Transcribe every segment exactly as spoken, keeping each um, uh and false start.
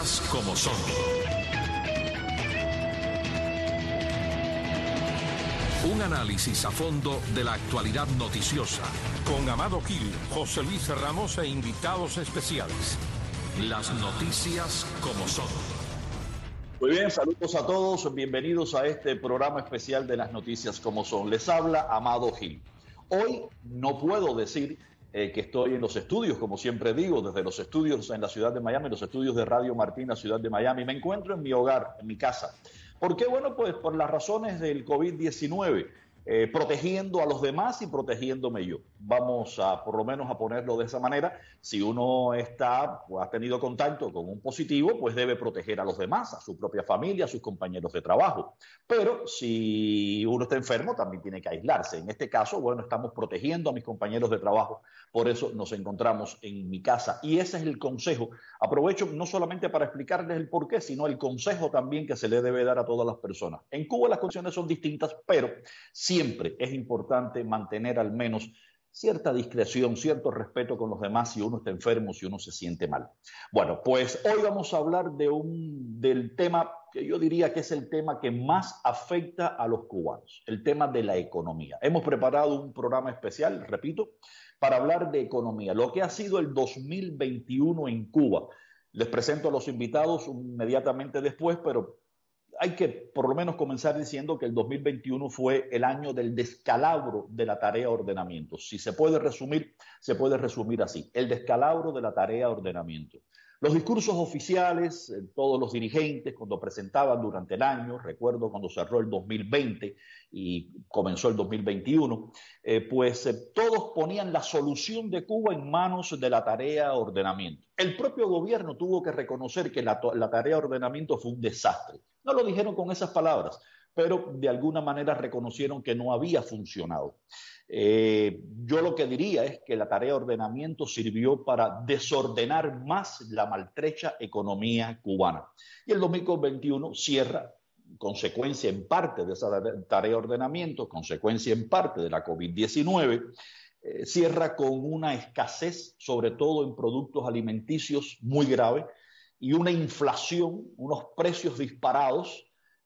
noticias como son. Un análisis a fondo de la actualidad noticiosa. Con Amado Gil, José Luis Ramos e invitados especiales. Las noticias como son. Muy bien, saludos a todos. Bienvenidos a este programa especial de las noticias como son. Les habla Amado Gil. Hoy no puedo decir eh, que estoy en los estudios, como siempre digo, desde los estudios en la ciudad de Miami, los estudios de Radio Martina, ciudad de Miami. Me encuentro en mi hogar, en mi casa. ¿Por qué? Bueno, pues por las razones del COVID diecinueve, eh, protegiendo a los demás y protegiéndome yo. Vamos a, por lo menos, a ponerlo de esa manera. Si uno está, pues, ha tenido contacto con un positivo, pues debe proteger a los demás, a su propia familia, a sus compañeros de trabajo. Pero si uno está enfermo, también tiene que aislarse. En este caso, bueno, estamos protegiendo a mis compañeros de trabajo. Por eso nos encontramos en mi casa. Y ese es el consejo. Aprovecho no solamente para explicarles el porqué, sino el consejo también que se le debe dar a todas las personas. En Cuba las condiciones son distintas, pero siempre es importante mantener al menos cierta discreción, cierto respeto con los demás si uno está enfermo, si uno se siente mal. Bueno, pues hoy vamos a hablar de un, del tema que yo diría que es el tema que más afecta a los cubanos, el tema de la economía. Hemos preparado un programa especial, repito, para hablar de economía, lo que ha sido el dos mil veintiuno en Cuba. Les presento a los invitados inmediatamente después, pero hay que por lo menos comenzar diciendo que el dos mil veintiuno fue el año del descalabro de la tarea ordenamiento. Si se puede resumir, se puede resumir así, el descalabro de la tarea ordenamiento. Los discursos oficiales, eh, todos los dirigentes cuando presentaban durante el año, recuerdo cuando cerró el dos mil veinte y comenzó el dos mil veintiuno, eh, pues eh, todos ponían la solución de Cuba en manos de la tarea ordenamiento. El propio gobierno tuvo que reconocer que la, la tarea ordenamiento fue un desastre. No lo dijeron con esas palabras, pero de alguna manera reconocieron que no había funcionado. Eh, yo lo que diría es que la tarea de ordenamiento sirvió para desordenar más la maltrecha economía cubana. Y el dos mil veintiuno cierra, consecuencia en parte de esa tarea de ordenamiento, consecuencia en parte de la COVID diecinueve, eh, cierra con una escasez, sobre todo en productos alimenticios, muy grave, y una inflación, unos precios disparados,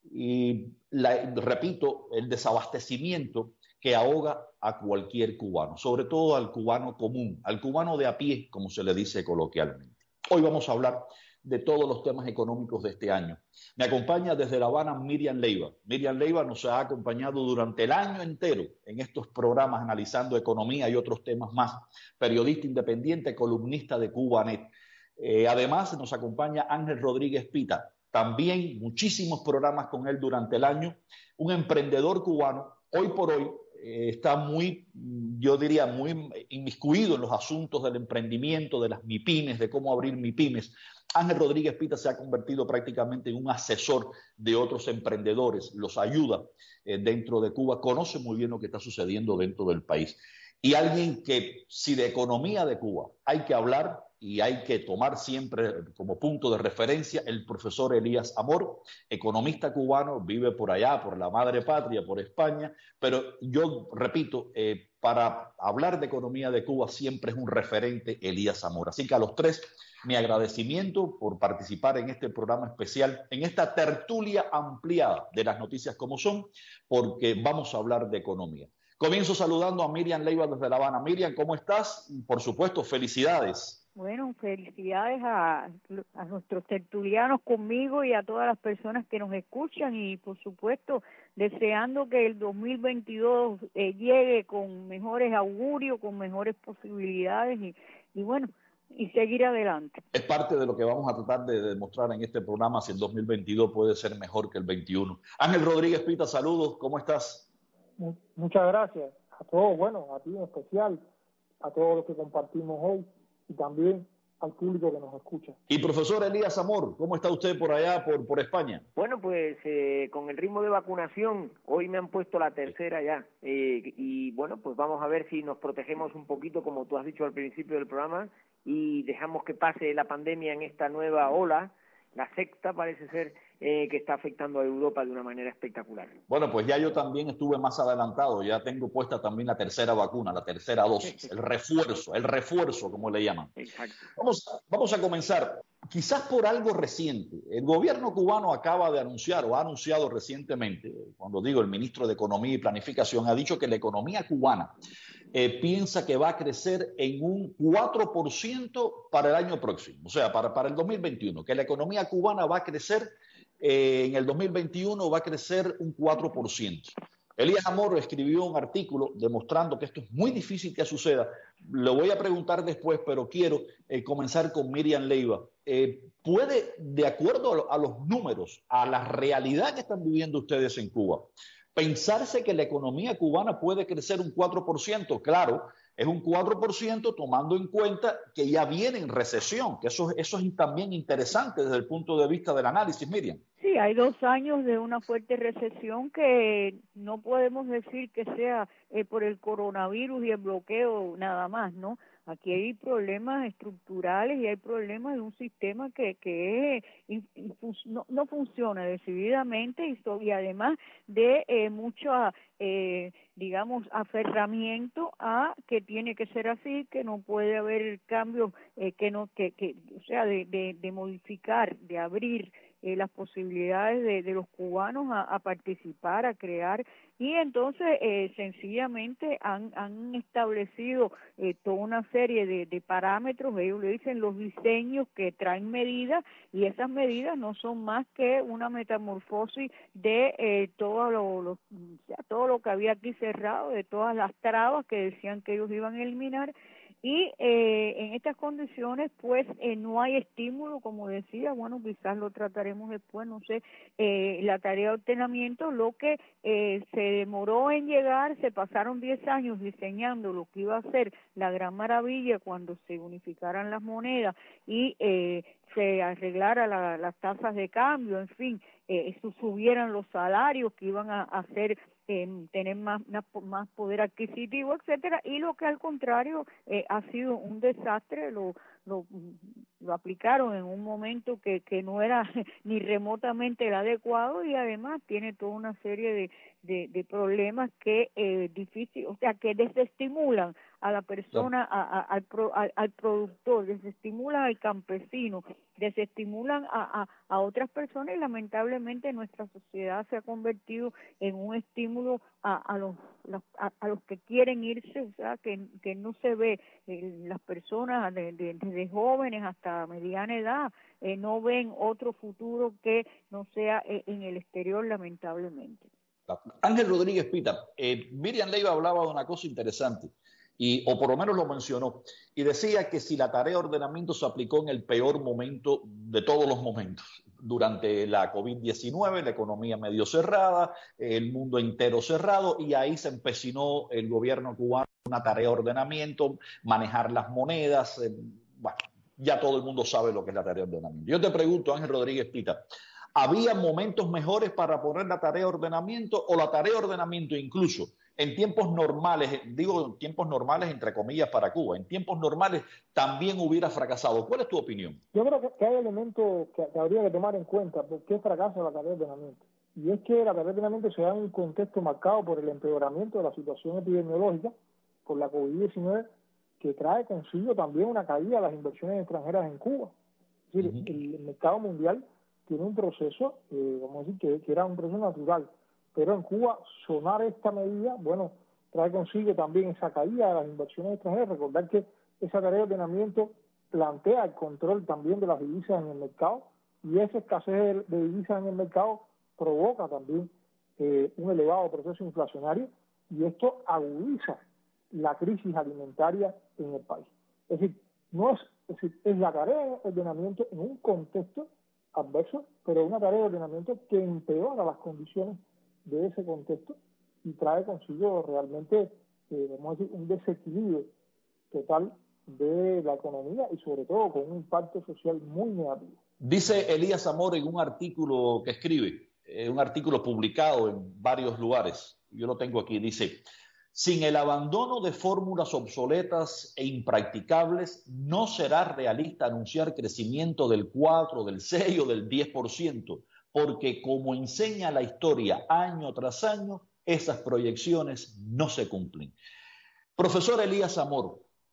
y la, repito, el desabastecimiento que ahoga a cualquier cubano, sobre todo al cubano común, al cubano de a pie, como se le dice coloquialmente. Hoy vamos a hablar de todos los temas económicos de este año. Me acompaña desde La Habana Miriam Leiva. Miriam Leiva nos ha acompañado durante el año entero en estos programas analizando economía y otros temas más. Periodista independiente, columnista de Cubanet. Eh, además nos acompaña Ángel Rodríguez Pita. También muchísimos programas con él durante el año. Un emprendedor cubano, hoy por hoy, eh, está muy, yo diría, muy inmiscuido en los asuntos del emprendimiento, de las MIPYMES, de cómo abrir MIPYMES. Ángel Rodríguez Pita se ha convertido prácticamente en un asesor de otros emprendedores, los ayuda eh, dentro de Cuba, conoce muy bien lo que está sucediendo dentro del país. Y alguien que, si de economía de Cuba hay que hablar y hay que tomar siempre como punto de referencia, el profesor Elías Amor, economista cubano, vive por allá, por la madre patria, por España, pero yo repito, eh, para hablar de economía de Cuba siempre es un referente Elías Amor. Así que a los tres, mi agradecimiento por participar en este programa especial, en esta tertulia ampliada de las noticias como son, porque vamos a hablar de economía. Comienzo saludando a Miriam Leiva desde La Habana. Miriam, ¿cómo estás? Por supuesto, felicidades. Bueno, felicidades a, a nuestros tertulianos conmigo y a todas las personas que nos escuchan y, por supuesto, deseando que el dos mil veintidós eh, llegue con mejores augurios, con mejores posibilidades y, y bueno, y seguir adelante. Es parte de lo que vamos a tratar de demostrar en este programa, si el dos mil veintidós puede ser mejor que el veintiuno. Ángel Rodríguez Pita, saludos, ¿cómo estás? Muchas gracias a todos, bueno, a ti en especial, a todos los que compartimos hoy y también al público que nos escucha. Y profesor Elías Amor, ¿cómo está usted por allá, por, por España? Bueno, pues eh, con el ritmo de vacunación, hoy me han puesto la tercera ya, eh, y bueno, pues vamos a ver si nos protegemos un poquito, como tú has dicho al principio del programa, y dejamos que pase la pandemia en esta nueva ola, la sexta parece ser, eh, que está afectando a Europa de una manera espectacular. Bueno, pues ya yo también estuve más adelantado, ya tengo puesta también la tercera vacuna, la tercera dosis, el refuerzo, el refuerzo como le llaman. Exacto. Vamos, vamos a comenzar quizás por algo reciente. El gobierno cubano acaba de anunciar o ha anunciado recientemente, cuando digo el ministro de Economía y Planificación, ha dicho que la economía cubana eh, piensa que va a crecer en un cuatro por ciento para el año próximo, o sea, para, para el dos mil veintiuno, que la economía cubana va a crecer eh, en el dos mil veintiuno, va a crecer un cuatro por ciento. Elías Amor escribió un artículo demostrando que esto es muy difícil que suceda. Lo voy a preguntar después, pero quiero eh, comenzar con Miriam Leiva. Eh, ¿Puede, de acuerdo a, lo, a los números, a la realidad que están viviendo ustedes en Cuba, pensarse que la economía cubana puede crecer un cuatro por ciento? Claro, es un cuatro por ciento tomando en cuenta que ya viene en recesión, que eso, eso es también interesante desde el punto de vista del análisis, Miriam. Sí, hay dos años de una fuerte recesión que no podemos decir que sea eh, por el coronavirus y el bloqueo nada más, ¿no? Aquí hay problemas estructurales y hay problemas de un sistema que, que no, no funciona decididamente y, so, y además de eh, mucho, eh, digamos, aferramiento a que tiene que ser así, que no puede haber cambios, eh, que no, que, que, o sea, de, de, de modificar, de abrir Eh, las posibilidades de, de los cubanos a, a participar, a crear, y entonces eh, sencillamente han, han establecido eh, toda una serie de, de parámetros, ellos le dicen los diseños que traen medidas, y esas medidas no son más que una metamorfosis de eh, todo lo, lo, o sea, todo lo que había aquí cerrado, de todas las trabas que decían que ellos iban a eliminar. Y eh, en estas condiciones, pues, eh, no hay estímulo, como decía, bueno, quizás lo trataremos después, no sé, eh, la tarea de ordenamiento, lo que eh, se demoró en llegar, se pasaron diez años diseñando lo que iba a ser la gran maravilla cuando se unificaran las monedas y eh, se arreglara la, las tasas de cambio, en fin, eh, subieran los salarios que iban a hacer Eh, tener más, más poder adquisitivo, etcétera, y lo que al contrario eh, ha sido un desastre, lo, lo, lo aplicaron en un momento que, que no era ni remotamente el adecuado y además tiene toda una serie de, de, de problemas que eh, difícil, o sea, que desestimulan a la persona, a, a, al, pro, al, al productor, desestimulan al campesino, desestimulan a, a, a otras personas y lamentablemente nuestra sociedad se ha convertido en un estímulo a, a los a, a los que quieren irse, o sea, que, que no se ve eh, las personas de, de, desde jóvenes hasta mediana edad, eh, no ven otro futuro que no sea eh, en el exterior, lamentablemente. Ángel Rodríguez Pita, eh, Miriam Leiva hablaba de una cosa interesante, y, o por lo menos lo mencionó, y decía que si la tarea de ordenamiento se aplicó en el peor momento de todos los momentos, durante la COVID diecinueve, la economía medio cerrada, el mundo entero cerrado, y ahí se empecinó el gobierno cubano en una tarea de ordenamiento, manejar las monedas, eh, bueno, ya todo el mundo sabe lo que es la tarea de ordenamiento. Yo te pregunto, Ángel Rodríguez Pita, ¿había momentos mejores para poner la tarea de ordenamiento o la tarea de ordenamiento incluso en tiempos normales, digo tiempos normales entre comillas para Cuba, en tiempos normales también hubiera fracasado? ¿Cuál es tu opinión? Yo creo que, que hay elementos que, que habría que tomar en cuenta por qué fracasa la tarea de ordenamiento. Y es que la tarea de ordenamiento se da en un contexto marcado por el empeoramiento de la situación epidemiológica, por la COVID diecinueve, que trae consigo también una caída de las inversiones extranjeras en Cuba. Es decir, uh-huh. el, el mercado mundial tiene un proceso, eh, vamos a decir, que, que era un proceso natural, pero en Cuba sonar esta medida, bueno, trae consigo también esa caída de las inversiones extranjeras. Recordar que esa tarea de ordenamiento plantea el control también de las divisas en el mercado, y esa escasez de, de divisas en el mercado provoca también eh, un elevado proceso inflacionario, y esto agudiza la crisis alimentaria en el país. Es decir, no es, es, decir, es la tarea de ordenamiento en un contexto adverso, pero una tarea de ordenamiento que empeora las condiciones de ese contexto y trae consigo realmente, eh, vamos a decir, un desequilibrio total de la economía y sobre todo con un impacto social muy negativo. Dice Elías Zamora en un artículo que escribe, eh, un artículo publicado en varios lugares, yo lo tengo aquí, dice: sin el abandono de fórmulas obsoletas e impracticables, no será realista anunciar crecimiento del cuatro, del seis o del diez por ciento, porque como enseña la historia año tras año, esas proyecciones no se cumplen. Profesor Elías Zamora,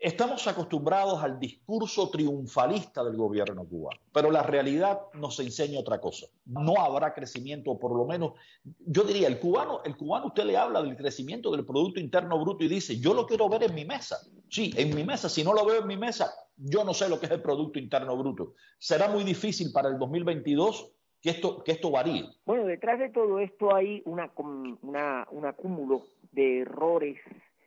estamos acostumbrados al discurso triunfalista del gobierno cubano, pero la realidad nos enseña otra cosa. No habrá crecimiento, por lo menos, yo diría, el cubano, el cubano usted le habla del crecimiento del Producto Interno Bruto y dice, yo lo quiero ver en mi mesa. Sí, en mi mesa, si no lo veo en mi mesa, yo no sé lo que es el Producto Interno Bruto. Será muy difícil para el dos mil veintidós que esto, que esto varíe. Bueno, detrás de todo esto hay una, una, un acúmulo de errores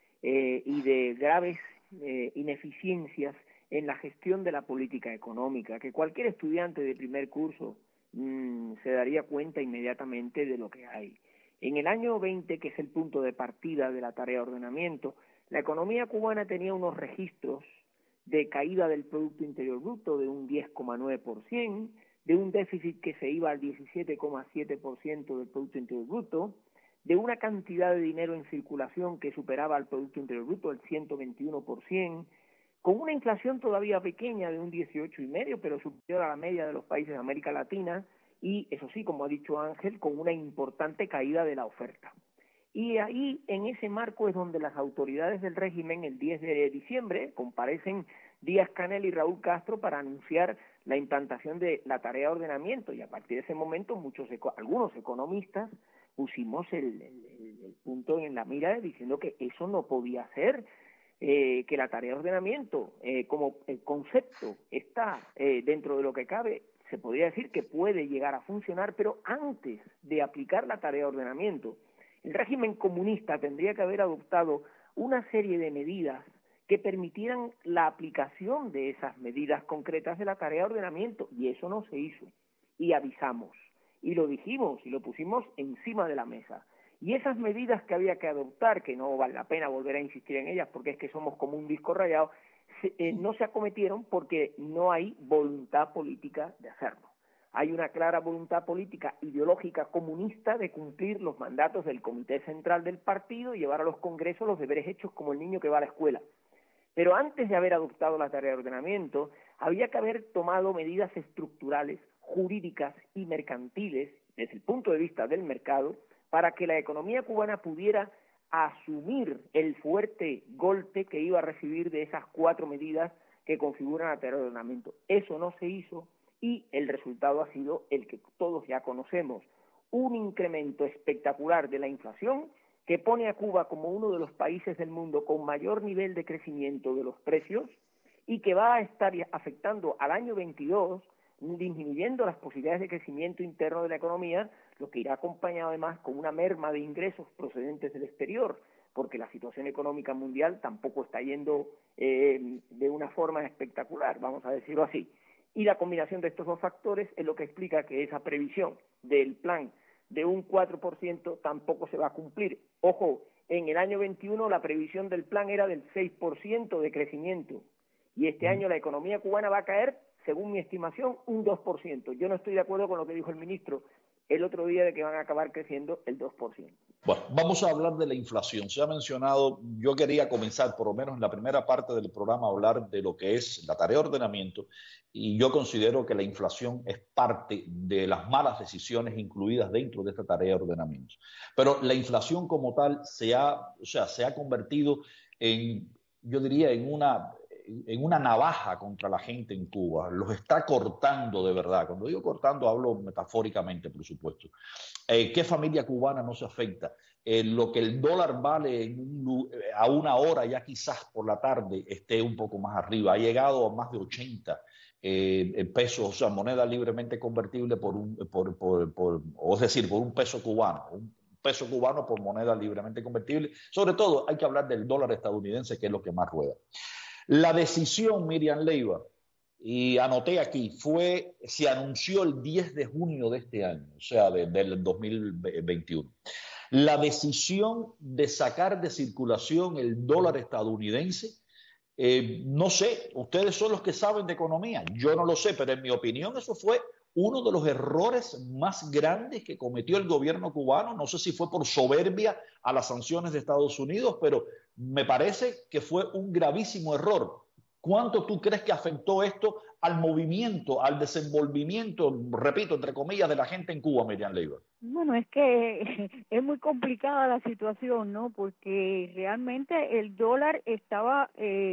eh, y de graves Eh, ineficiencias en la gestión de la política económica, que cualquier estudiante de primer curso mmm, se daría cuenta inmediatamente de lo que hay. En el año veinte, que es el punto de partida de la tarea de ordenamiento, la economía cubana tenía unos registros de caída del Producto Interior Bruto de un diez coma nueve por ciento, de un déficit que se iba al diecisiete coma siete por ciento del Producto Interior Bruto, de una cantidad de dinero en circulación que superaba al Producto Interior Bruto el ciento veintiuno por ciento, con una inflación todavía pequeña de un dieciocho coma cinco por ciento, pero superior a la media de los países de América Latina, y eso sí, como ha dicho Ángel, con una importante caída de la oferta. Y ahí, en ese marco, es donde las autoridades del régimen, el diez de diciembre, comparecen Díaz-Canel y Raúl Castro para anunciar la implantación de la tarea de ordenamiento, y a partir de ese momento muchos algunos economistas pusimos el, el, el punto en la mira diciendo que eso no podía ser, eh, que la tarea de ordenamiento, eh, como el concepto está eh, dentro de lo que cabe, se podría decir que puede llegar a funcionar, pero antes de aplicar la tarea de ordenamiento, el régimen comunista tendría que haber adoptado una serie de medidas que permitieran la aplicación de esas medidas concretas de la tarea de ordenamiento, y eso no se hizo, y avisamos. Y lo dijimos y lo pusimos encima de la mesa. Y esas medidas que había que adoptar, que no vale la pena volver a insistir en ellas porque es que somos como un disco rayado, se, eh, no se acometieron porque no hay voluntad política de hacerlo. Hay una clara voluntad política ideológica comunista de cumplir los mandatos del Comité Central del partido y llevar a los congresos los deberes hechos como el niño que va a la escuela. Pero antes de haber adoptado la tarea de ordenamiento, había que haber tomado medidas estructurales, jurídicas y mercantiles, desde el punto de vista del mercado, para que la economía cubana pudiera asumir el fuerte golpe que iba a recibir de esas cuatro medidas que configuran la tarea de ordenamiento. Eso no se hizo y el resultado ha sido el que todos ya conocemos, un incremento espectacular de la inflación que pone a Cuba como uno de los países del mundo con mayor nivel de crecimiento de los precios y que va a estar afectando al año veintidós, disminuyendo las posibilidades de crecimiento interno de la economía, lo que irá acompañado además con una merma de ingresos procedentes del exterior, porque la situación económica mundial tampoco está yendo eh, de una forma espectacular, vamos a decirlo así. Y la combinación de estos dos factores es lo que explica que esa previsión del plan de un cuatro por ciento tampoco se va a cumplir. Ojo, en el año veintiuno la previsión del plan era del seis por ciento de crecimiento, y este año la economía cubana va a caer, según mi estimación, un dos por ciento. Yo no estoy de acuerdo con lo que dijo el ministro el otro día de que van a acabar creciendo el dos por ciento. Bueno, vamos a hablar de la inflación. Se ha mencionado, yo quería comenzar por lo menos en la primera parte del programa a hablar de lo que es la tarea de ordenamiento, y yo considero que la inflación es parte de las malas decisiones incluidas dentro de esta tarea de ordenamiento. Pero la inflación como tal se ha, o sea, se ha convertido en, yo diría, en una... en una navaja contra la gente en Cuba, los está cortando de verdad. Cuando digo cortando hablo metafóricamente, por supuesto. Eh, ¿Qué familia cubana no se afecta? Eh, lo que el dólar vale en un, a una hora, ya quizás por la tarde esté un poco más arriba, ha llegado a más de ochenta eh, pesos, o sea, moneda libremente convertible por un, por, por, por, o es decir, por un peso cubano, un peso cubano por moneda libremente convertible. Sobre todo hay que hablar del dólar estadounidense, que es lo que más rueda. La decisión, Miriam Leiva, y anoté aquí, fue, se anunció el diez de junio de este año, o sea, de, del dos mil veintiuno. La decisión de sacar de circulación el dólar estadounidense, eh, no sé, ustedes son los que saben de economía, yo no lo sé, pero en mi opinión eso fue uno de los errores más grandes que cometió el gobierno cubano. No sé si fue por soberbia a las sanciones de Estados Unidos, pero me parece que fue un gravísimo error. ¿Cuánto tú crees que afectó esto al movimiento, al desenvolvimiento, repito, entre comillas, de la gente en Cuba, Miriam Leiva? Bueno, es que es muy complicada la situación, ¿no? Porque realmente el dólar estaba eh,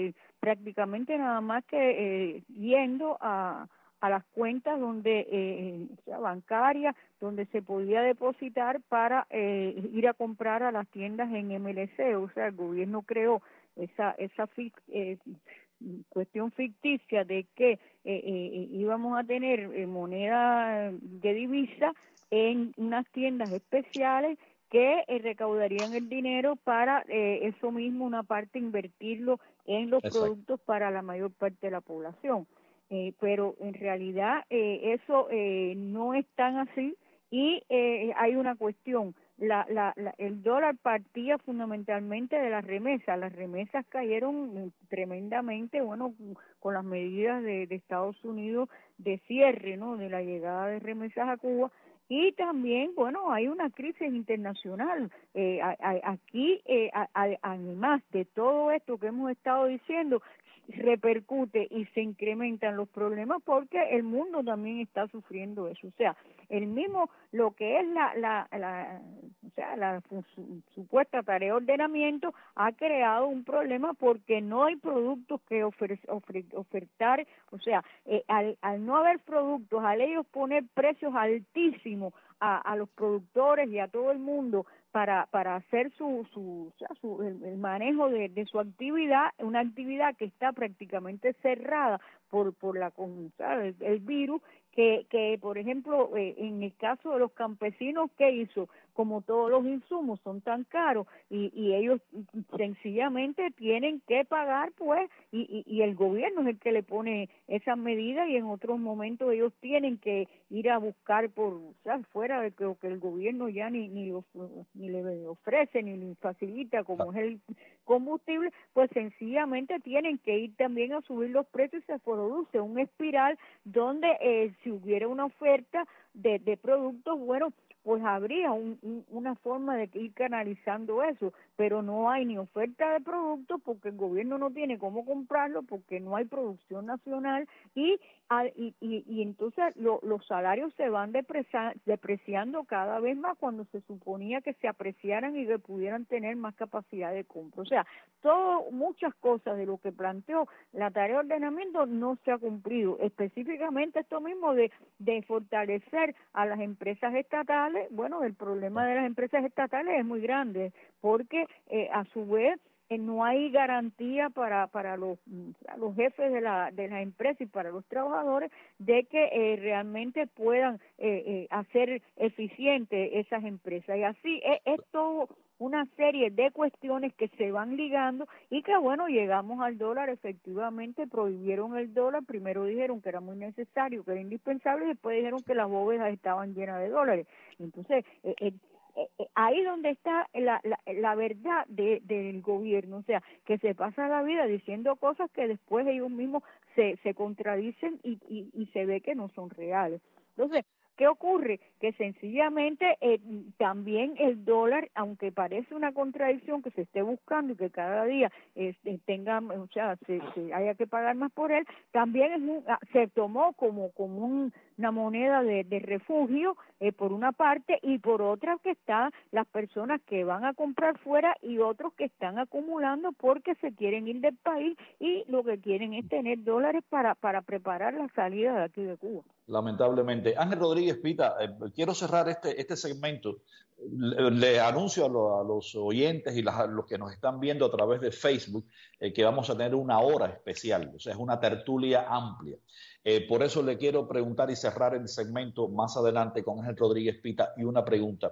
prácticamente nada más que eh, yendo a, a las cuentas donde eh, o sea, bancarias, donde se podía depositar para eh, ir a comprar a las tiendas en M L C. O sea, el gobierno creó esa esa eh, cuestión ficticia de que eh, eh, íbamos a tener eh, moneda de divisa en unas tiendas especiales que eh, recaudarían el dinero para eh, eso mismo, una parte invertirlo en los Exacto. productos para la mayor parte de la población. Eh, pero en realidad eh, eso eh, no es tan así y eh, hay una cuestión. La, la, la, el dólar partía fundamentalmente de las remesas. Las remesas cayeron tremendamente, bueno, con las medidas de, de Estados Unidos de cierre, ¿no?, de la llegada de remesas a Cuba. Y también, bueno, hay una crisis internacional. Eh, a, a, aquí, eh, a, a, además de todo esto que hemos estado diciendo, repercute y se incrementan los problemas porque el mundo también está sufriendo eso. O sea, el mismo, lo que es la, la, la o sea, la su, supuesta tarea de ordenamiento ha creado un problema porque no hay productos que ofer, ofer, ofertar. O sea, eh, al, al no haber productos, al ellos poner precios altísimos a, a los productores y a todo el mundo para para hacer su su, o sea, su el, el manejo de, de su actividad, una actividad que está prácticamente cerrada por por la con, el, el virus, que que por ejemplo eh, en el caso de los campesinos, ¿qué hizo? Como todos los insumos son tan caros y, y ellos sencillamente tienen que pagar, pues, y, y, y el gobierno es el que le pone esas medidas y en otros momentos ellos tienen que ir a buscar por, o sea, fuera de que, que el gobierno ya ni ni, los, ni le ofrece ni le facilita, como es el combustible, pues sencillamente tienen que ir también a subir los precios y se produce un espiral donde eh, si hubiera una oferta de, de productos, bueno, pues habría un, un, una forma de ir canalizando eso, pero no hay ni oferta de productos porque el gobierno no tiene cómo comprarlo, porque no hay producción nacional y y, y, y entonces lo, los salarios se van depresa, depreciando cada vez más cuando se suponía que se apreciaran y que pudieran tener más capacidad de compra. O sea, todo, muchas cosas de lo que planteó la tarea de ordenamiento no se ha cumplido, específicamente esto mismo de, de fortalecer a las empresas estatales. Bueno, el problema de las empresas estatales es muy grande porque eh, a su vez eh, no hay garantía para para los los jefes de la de la empresa y para los trabajadores de que eh, realmente puedan eh, eh, hacer eficientes esas empresas, y así es, es todo una serie de cuestiones que se van ligando y que bueno, llegamos al dólar. Efectivamente prohibieron el dólar, primero dijeron que era muy necesario, que era indispensable, y después dijeron que las bóvedas estaban llenas de dólares. Entonces eh, eh, Eh, ahí donde está la, la, la verdad de, del gobierno, o sea, que se pasa la vida diciendo cosas que después ellos mismos se, se contradicen y, y, y se ve que no son reales. Entonces, ¿qué ocurre? Que sencillamente eh, también el dólar, aunque parece una contradicción que se esté buscando y que cada día eh, tenga, o sea, se, se haya que pagar más por él, también es un, se tomó como, como un, una moneda de, de refugio eh, por una parte, y por otra que están las personas que van a comprar fuera y otros que están acumulando porque se quieren ir del país y lo que quieren es tener dólares para, para preparar la salida de aquí de Cuba. Lamentablemente. Ángel Rodríguez Pita, eh, quiero cerrar este, este segmento. Le, le anuncio a, lo, a los oyentes y las, a los que nos están viendo a través de Facebook eh, que vamos a tener una hora especial, o sea, es una tertulia amplia. Eh, por eso le quiero preguntar y cerrar el segmento más adelante con Ángel Rodríguez Pita y una pregunta.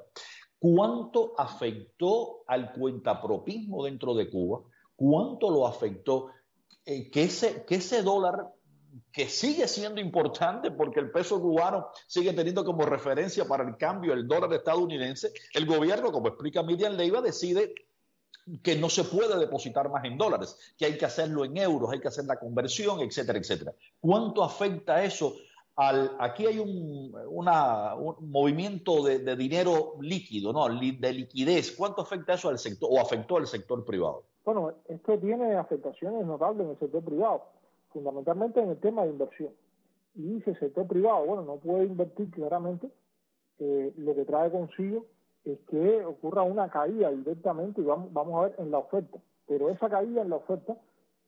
¿Cuánto afectó al cuentapropismo dentro de Cuba? ¿Cuánto lo afectó eh, que, ese, que ese dólar, que sigue siendo importante porque el peso cubano sigue teniendo como referencia para el cambio el dólar estadounidense, el gobierno, como explica Miriam Leiva, decide que no se puede depositar más en dólares, que hay que hacerlo en euros, hay que hacer la conversión, etcétera, etcétera? ¿Cuánto afecta eso? Al, aquí hay un, una, un movimiento de, de dinero líquido, ¿no? De liquidez. ¿Cuánto afecta eso al sector o afectó al sector privado? Bueno, esto tiene afectaciones notables en el sector privado, fundamentalmente en el tema de inversión. Y dice el sector privado, bueno, no puede invertir claramente, eh, lo que trae consigo es que ocurra una caída directamente, y vamos, vamos a ver en la oferta, pero esa caída en la oferta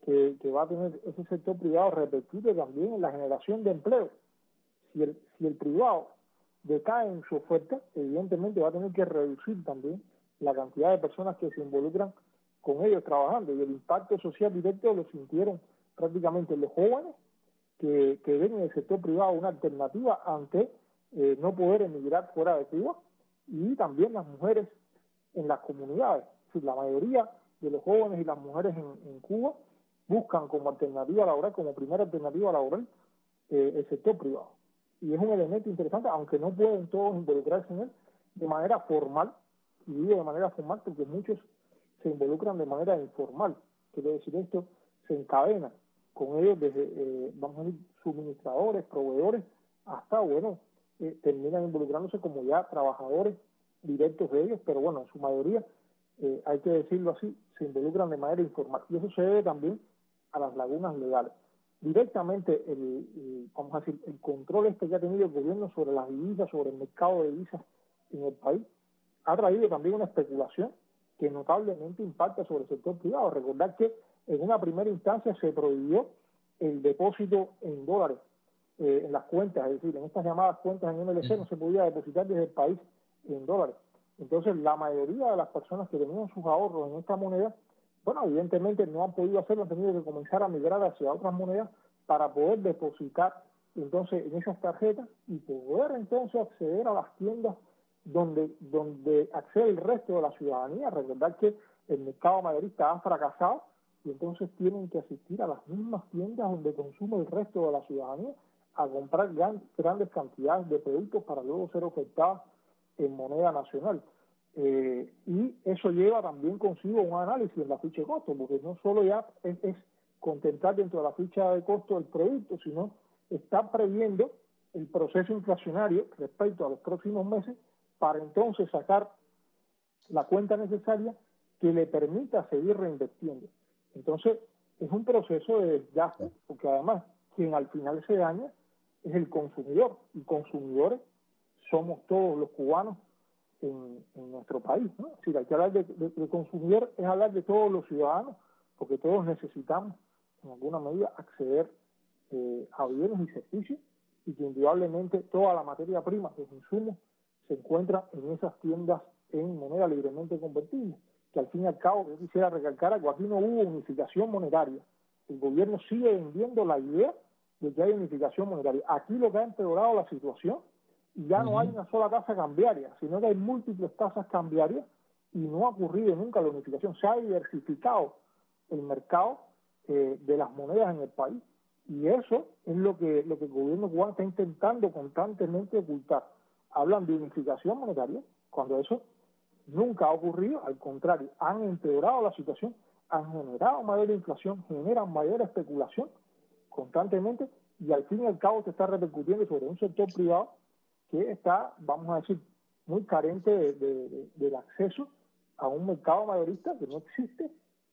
que, que va a tener ese sector privado repercute también en la generación de empleo. Si el, si el privado decae en su oferta, evidentemente va a tener que reducir también la cantidad de personas que se involucran con ellos trabajando, y el impacto social directo lo sintieron prácticamente los jóvenes que, que ven en el sector privado una alternativa ante eh, no poder emigrar fuera de Cuba, y también las mujeres en las comunidades. Es decir, la mayoría de los jóvenes y las mujeres en, en Cuba buscan como alternativa laboral, como primera alternativa laboral, eh, el sector privado. Y es un elemento interesante, aunque no pueden todos involucrarse en él de manera formal, y digo de manera formal porque muchos se involucran de manera informal. Quiero decir, esto se encadena con ellos desde, eh, vamos a decir, suministradores, proveedores, hasta, bueno, eh, terminan involucrándose como ya trabajadores directos de ellos, pero bueno, en su mayoría, eh, hay que decirlo así, se involucran de manera informal. Y eso se debe también a las lagunas legales. Directamente, el, el, vamos a decir, el control este que ha tenido el gobierno sobre las divisas, sobre el mercado de divisas en el país, ha traído también una especulación que notablemente impacta sobre el sector privado. Recordar que en una primera instancia se prohibió el depósito en dólares eh, en las cuentas, es decir, en estas llamadas cuentas en M L C no se podía depositar desde el país en dólares. Entonces, la mayoría de las personas que tenían sus ahorros en esta moneda, bueno, evidentemente no han podido hacerlo, han tenido que comenzar a migrar hacia otras monedas para poder depositar entonces en esas tarjetas y poder entonces acceder a las tiendas donde donde accede el resto de la ciudadanía. Recordar que el mercado mayorista ha fracasado y entonces tienen que asistir a las mismas tiendas donde consume el resto de la ciudadanía a comprar gran, grandes cantidades de productos para luego ser ofertadas en moneda nacional. Eh, y eso lleva también consigo un análisis en la ficha de costo, porque no solo ya es, es contemplar dentro de la ficha de costo el producto, sino está previendo el proceso inflacionario respecto a los próximos meses para entonces sacar la cuenta necesaria que le permita seguir reinvirtiendo. Entonces, es un proceso de desgaste, porque además quien al final se daña es el consumidor, y consumidores somos todos los cubanos en, en nuestro país, ¿no? Es decir, hay que hablar de, de, de consumidor, es hablar de todos los ciudadanos, porque todos necesitamos, en alguna medida, acceder eh, a bienes y servicios, y que indudablemente toda la materia prima, los insumos, se encuentra en esas tiendas en moneda libremente convertible, que al fin y al cabo, yo quisiera recalcar algo, aquí no hubo unificación monetaria. El gobierno sigue vendiendo la idea de que hay unificación monetaria. Aquí lo que ha empeorado la situación, y ya uh-huh. no hay una sola tasa cambiaria, sino que hay múltiples tasas cambiarias, y no ha ocurrido nunca la unificación. Se ha diversificado el mercado eh, de las monedas en el país, y eso es lo que, lo que el gobierno cubano está intentando constantemente ocultar. Hablan de unificación monetaria, cuando eso nunca ha ocurrido, al contrario, han empeorado la situación, han generado mayor inflación, generan mayor especulación constantemente, y al fin y al cabo se está repercutiendo sobre un sector privado que está, vamos a decir, muy carente de, de, de, del acceso a un mercado mayorista que no existe,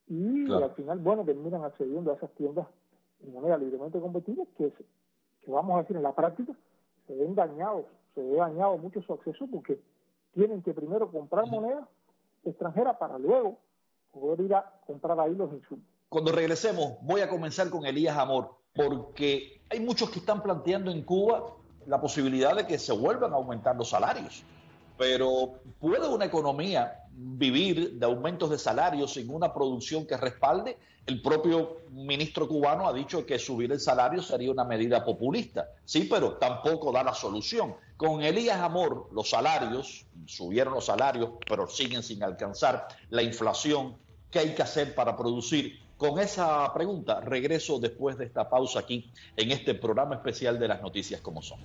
y claro. al final, bueno, terminan accediendo a esas tiendas en moneda libremente convertible, que, que vamos a decir en la práctica, se ven dañados, se ve dañado mucho su acceso porque tienen que primero comprar moneda extranjera para luego poder ir a comprar ahí los insumos. Cuando regresemos, voy a comenzar con Elías Amor, porque hay muchos que están planteando en Cuba la posibilidad de que se vuelvan a aumentar los salarios. Pero ¿puede una economía vivir de aumentos de salarios sin una producción que respalde? El propio ministro cubano ha dicho que subir el salario sería una medida populista. Sí, pero tampoco da la solución. Con Elías Amor, los salarios, subieron los salarios, pero siguen sin alcanzar la inflación. ¿Qué hay que hacer para producir? Con esa pregunta, regreso después de esta pausa aquí en este programa especial de las noticias como son.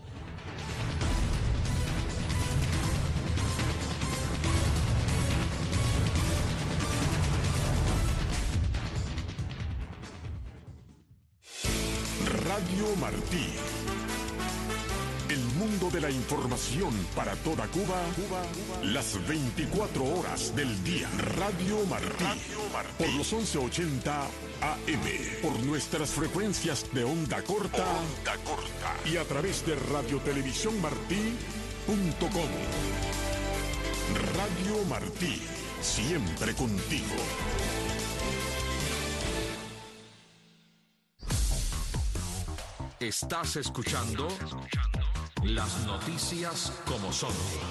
Radio Martí. El mundo de la información para toda Cuba, Cuba, las veinticuatro horas del día. Radio Martí. Radio Martí. Por los once ochenta A M. Por nuestras frecuencias de onda corta. Onda corta. Y a través de radiotelevisión martí punto com. Radio Martí. Siempre contigo. Estás escuchando las noticias como son.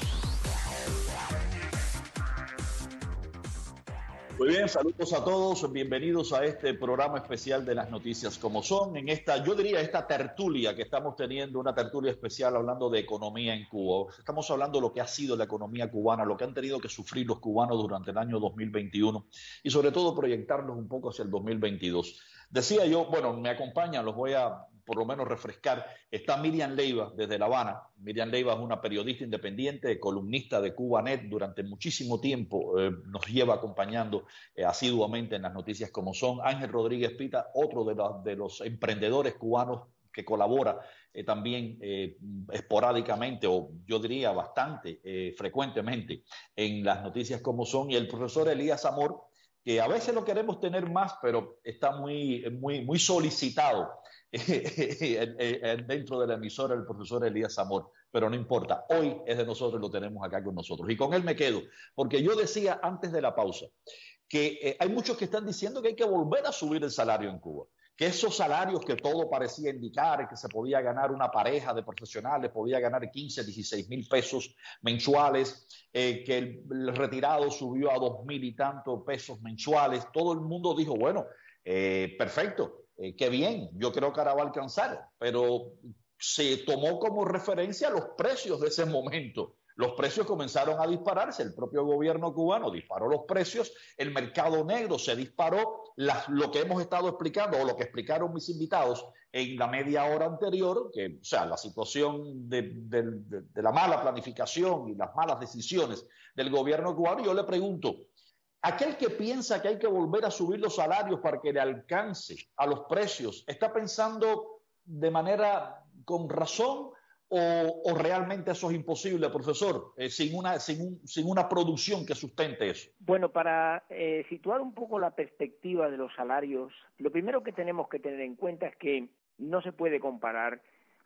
Muy bien, saludos a todos, bienvenidos a este programa especial de las noticias como son. En esta, yo diría, esta tertulia que estamos teniendo, una tertulia especial hablando de economía en Cuba. Estamos hablando de lo que ha sido la economía cubana, lo que han tenido que sufrir los cubanos durante el año dos mil veintiuno y sobre todo proyectarnos un poco hacia el dos mil veintidós. Decía yo, bueno, me acompañan, los voy a por lo menos refrescar. Está Miriam Leiva desde La Habana. Miriam Leiva es una periodista independiente, columnista de Cubanet durante muchísimo tiempo, eh, nos lleva acompañando eh, asiduamente en las noticias como son. Ángel Rodríguez Pita, otro de, la, de los emprendedores cubanos que colabora eh, también eh, esporádicamente, o yo diría bastante eh, frecuentemente en las noticias como son, y el profesor Elías Amor, que a veces lo queremos tener más, pero está muy, muy, muy solicitado dentro de la emisora el profesor Elías Amor, pero no importa, hoy es de nosotros, lo tenemos acá con nosotros. Y con él me quedo, porque yo decía antes de la pausa que eh, hay muchos que están diciendo que hay que volver a subir el salario en Cuba, que esos salarios que todo parecía indicar, que se podía ganar una pareja de profesionales, podía ganar quince, dieciséis mil pesos mensuales, eh, que el, el retirado subió a dos mil y tantos pesos mensuales, todo el mundo dijo, bueno, eh, perfecto, eh, qué bien, yo creo que ahora va a alcanzar, pero se tomó como referencia los precios de ese momento. Los precios comenzaron a dispararse, el propio gobierno cubano disparó los precios, el mercado negro se disparó, las, lo que hemos estado explicando o lo que explicaron mis invitados en la media hora anterior, que, o sea, la situación de, de, de, de la mala planificación y las malas decisiones del gobierno cubano. Yo le pregunto, aquel que piensa que hay que volver a subir los salarios para que le alcance a los precios, ¿está pensando de manera con razón? O, ¿O realmente eso es imposible, profesor, eh, sin, una, sin, un, sin una producción que sustente eso? Bueno, para eh, situar un poco la perspectiva de los salarios, lo primero que tenemos que tener en cuenta es que no se puede comparar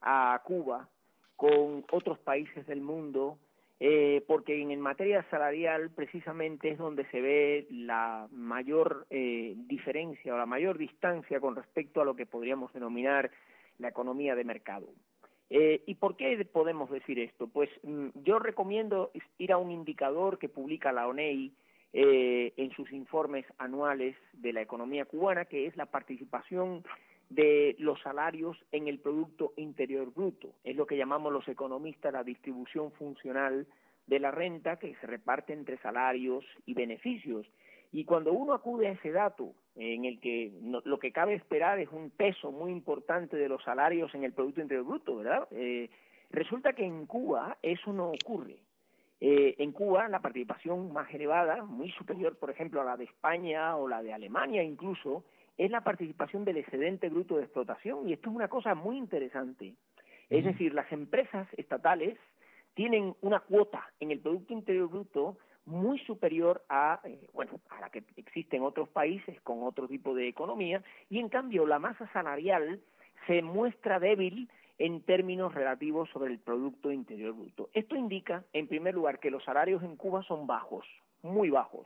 a Cuba con otros países del mundo, eh, porque en materia salarial precisamente es donde se ve la mayor eh, diferencia o la mayor distancia con respecto a lo que podríamos denominar la economía de mercado. Eh, ¿Y por qué podemos decir esto? Pues mm, yo recomiendo ir a un indicador que publica la O N E I eh, en sus informes anuales de la economía cubana, que es la participación de los salarios en el Producto Interior Bruto. Es lo que llamamos los economistas la distribución funcional de la renta, que se reparte entre salarios y beneficios. Y cuando uno acude a ese dato, en el que no, lo que cabe esperar es un peso muy importante de los salarios en el Producto Interior Bruto, ¿verdad? Eh, resulta que en Cuba eso no ocurre. Eh, en Cuba la participación más elevada, muy superior, por ejemplo, a la de España o la de Alemania incluso, es la participación del excedente bruto de explotación, y esto es una cosa muy interesante. Es decir, las empresas estatales tienen una cuota en el Producto Interior Bruto muy superior a, eh, bueno, a la que existe en otros países con otro tipo de economía, y en cambio la masa salarial se muestra débil en términos relativos sobre el Producto Interior Bruto. Esto indica, en primer lugar, que los salarios en Cuba son bajos, muy bajos,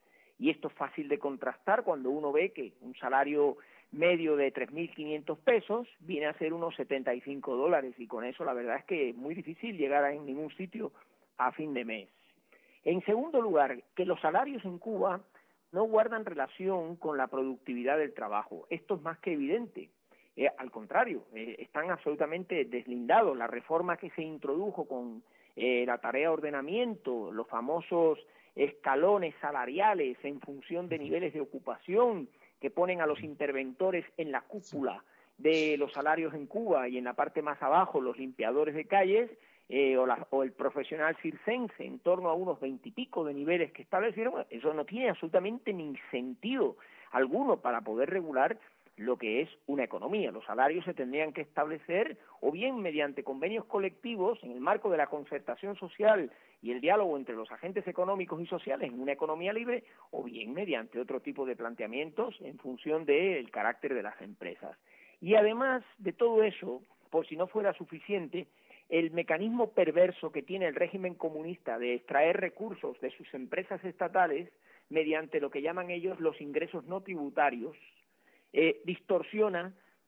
y esto es fácil de contrastar cuando uno ve que un salario medio de tres mil quinientos pesos viene a ser unos setenta y cinco dólares, y con eso la verdad es que es muy difícil llegar a en ningún sitio a fin de mes. En segundo lugar, que los salarios en Cuba no guardan relación con la productividad del trabajo. Esto es más que evidente. Eh, al contrario, eh, están absolutamente deslindados. La reforma que se introdujo con eh, la tarea de ordenamiento, los famosos escalones salariales en función de niveles de ocupación que ponen a los interventores en la cúpula de los salarios en Cuba y en la parte más abajo los limpiadores de calles, Eh, o, la, o el profesional circense en torno a unos veintipico de niveles que establecieron. Bueno, eso no tiene absolutamente ni sentido alguno para poder regular lo que es una economía. Los salarios se tendrían que establecer o bien mediante convenios colectivos en el marco de la concertación social y el diálogo entre los agentes económicos y sociales en una economía libre, o bien mediante otro tipo de planteamientos en función del carácter de las empresas. Y además de todo eso, por si no fuera suficiente, el mecanismo perverso que tiene el régimen comunista de extraer recursos de sus empresas estatales mediante lo que llaman ellos los ingresos no tributarios, eh, distorsiona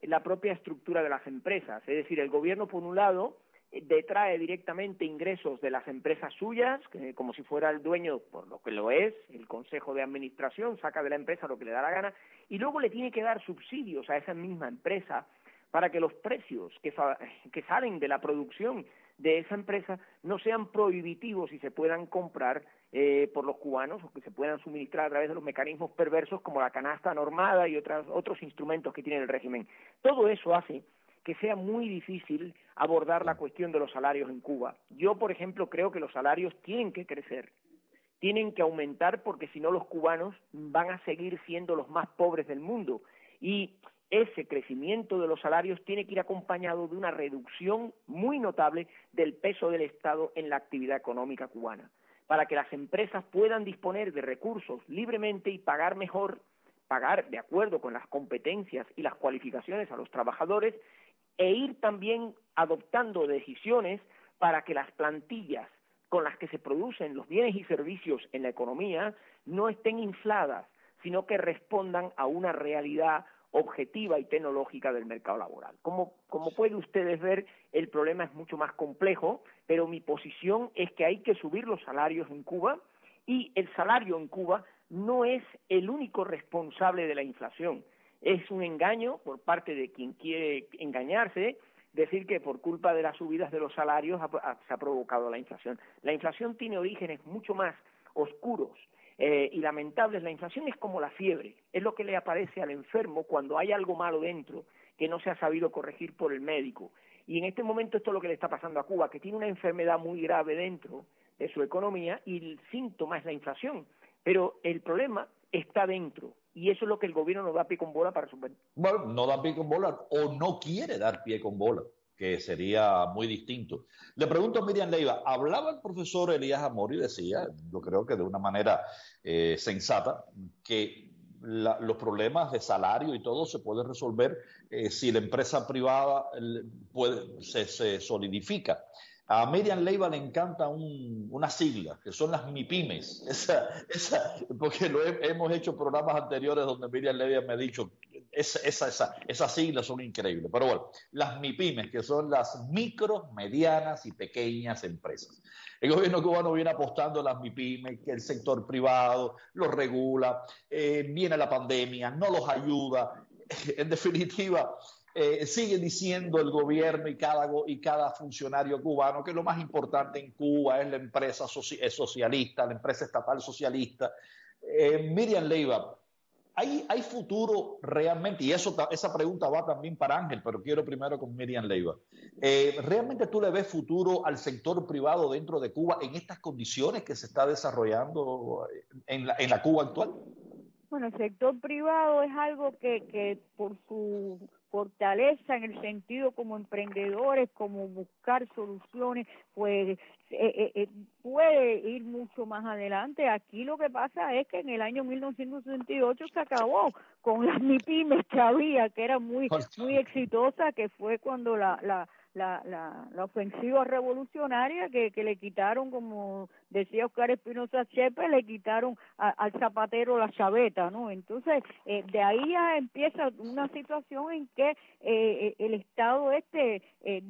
la propia estructura de las empresas. Es decir, el gobierno, por un lado, detrae directamente ingresos de las empresas suyas, que, como si fuera el dueño, por lo que lo es, el consejo de administración, saca de la empresa lo que le da la gana, y luego le tiene que dar subsidios a esa misma empresa para que los precios que, que salen de la producción de esa empresa no sean prohibitivos y se puedan comprar eh, por los cubanos, o que se puedan suministrar a través de los mecanismos perversos como la canasta normada y otras, otros instrumentos que tiene el régimen. Todo eso hace que sea muy difícil abordar la cuestión de los salarios en Cuba. Yo, por ejemplo, creo que los salarios tienen que crecer, tienen que aumentar, porque si no los cubanos van a seguir siendo los más pobres del mundo. Y ese crecimiento de los salarios tiene que ir acompañado de una reducción muy notable del peso del Estado en la actividad económica cubana, para que las empresas puedan disponer de recursos libremente y pagar mejor, pagar de acuerdo con las competencias y las cualificaciones a los trabajadores, e ir también adoptando decisiones para que las plantillas con las que se producen los bienes y servicios en la economía no estén infladas, sino que respondan a una realidad objetiva y tecnológica del mercado laboral. Como, como pueden ustedes ver, el problema es mucho más complejo, pero mi posición es que hay que subir los salarios en Cuba, y el salario en Cuba no es el único responsable de la inflación. Es un engaño por parte de quien quiere engañarse decir que por culpa de las subidas de los salarios ha, ha, se ha provocado la inflación. La inflación tiene orígenes mucho más oscuros eh, y lamentables. La inflación es como la fiebre, es lo que le aparece al enfermo cuando hay algo malo dentro que no se ha sabido corregir por el médico. Y en este momento esto es lo que le está pasando a Cuba, que tiene una enfermedad muy grave dentro de su economía y el síntoma es la inflación. Pero el problema está dentro. Y eso es lo que el gobierno no da pie con bola para superar. Bueno, no da pie con bola o no quiere dar pie con bola, que sería muy distinto. Le pregunto a Miriam Leiva, hablaba el profesor Elías Amor y decía, yo creo que de una manera eh, sensata, que la, los problemas de salario y todo se pueden resolver eh, si la empresa privada puede, se, se solidifica. A Miriam Leiva le encanta un, una sigla, que son las MIPYMES. Esa, esa, porque lo he, hemos hecho programas anteriores donde Miriam Leiva me ha dicho, esa, esa, esa, esas siglas son increíbles. Pero bueno, las MIPYMES, que son las micro, medianas y pequeñas empresas. El gobierno cubano viene apostando a las MIPYMES, que el sector privado los regula, eh, viene la pandemia, no los ayuda. En definitiva, Eh, sigue diciendo el gobierno y cada, y cada funcionario cubano que lo más importante en Cuba es la empresa soci es socialista, la empresa estatal socialista. Eh, Miriam Leiva, ¿hay, ¿hay futuro realmente? Y eso, esa pregunta va también para Ángel, pero quiero primero con Miriam Leiva. Eh, ¿Realmente tú le ves futuro al sector privado dentro de Cuba en estas condiciones que se está desarrollando en la, en la Cuba actual? Bueno, el sector privado es algo que, que por su fortaleza en el sentido como emprendedores, como buscar soluciones, pues eh, eh, puede ir mucho más adelante. Aquí lo que pasa es que en el año mil novecientos sesenta y ocho se acabó con las MIPYMES que había, que era muy muy exitosa, que fue cuando la la La, la, la ofensiva revolucionaria que, que le quitaron, como decía Oscar Espinosa Chepe, le quitaron a, al zapatero la chaveta, ¿no? Entonces, eh, de ahí ya empieza una situación en que eh, el Estado este eh,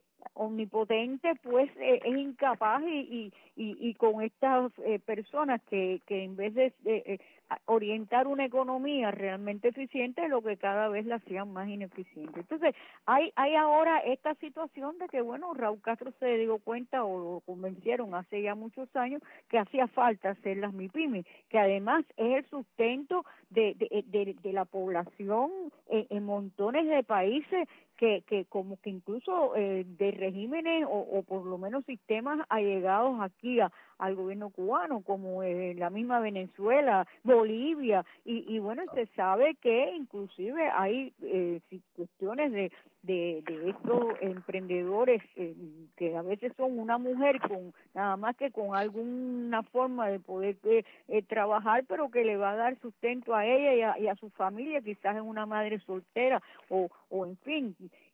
omnipotente pues eh, es incapaz y, y, y, y con estas eh, personas que, que en vez de eh, orientar una economía realmente eficiente, lo que cada vez la hacían más ineficiente. Entonces, hay hay ahora esta situación de que, bueno, Raúl Castro se dio cuenta o lo convencieron hace ya muchos años que hacía falta hacer las MIPYMES, que además es el sustento de, de, de, de la población en, en montones de países que, que como que incluso eh, de regímenes o, o por lo menos sistemas allegados aquí a, al gobierno cubano, como eh, la misma Venezuela, Bolivia, y, y bueno, se sabe que inclusive hay eh, cuestiones de, de, de estos emprendedores eh, que a veces son una mujer con nada más que con alguna forma de poder eh, eh, trabajar, pero que le va a dar sustento a ella y a, y a su familia, quizás es una madre soltera o, o en fin,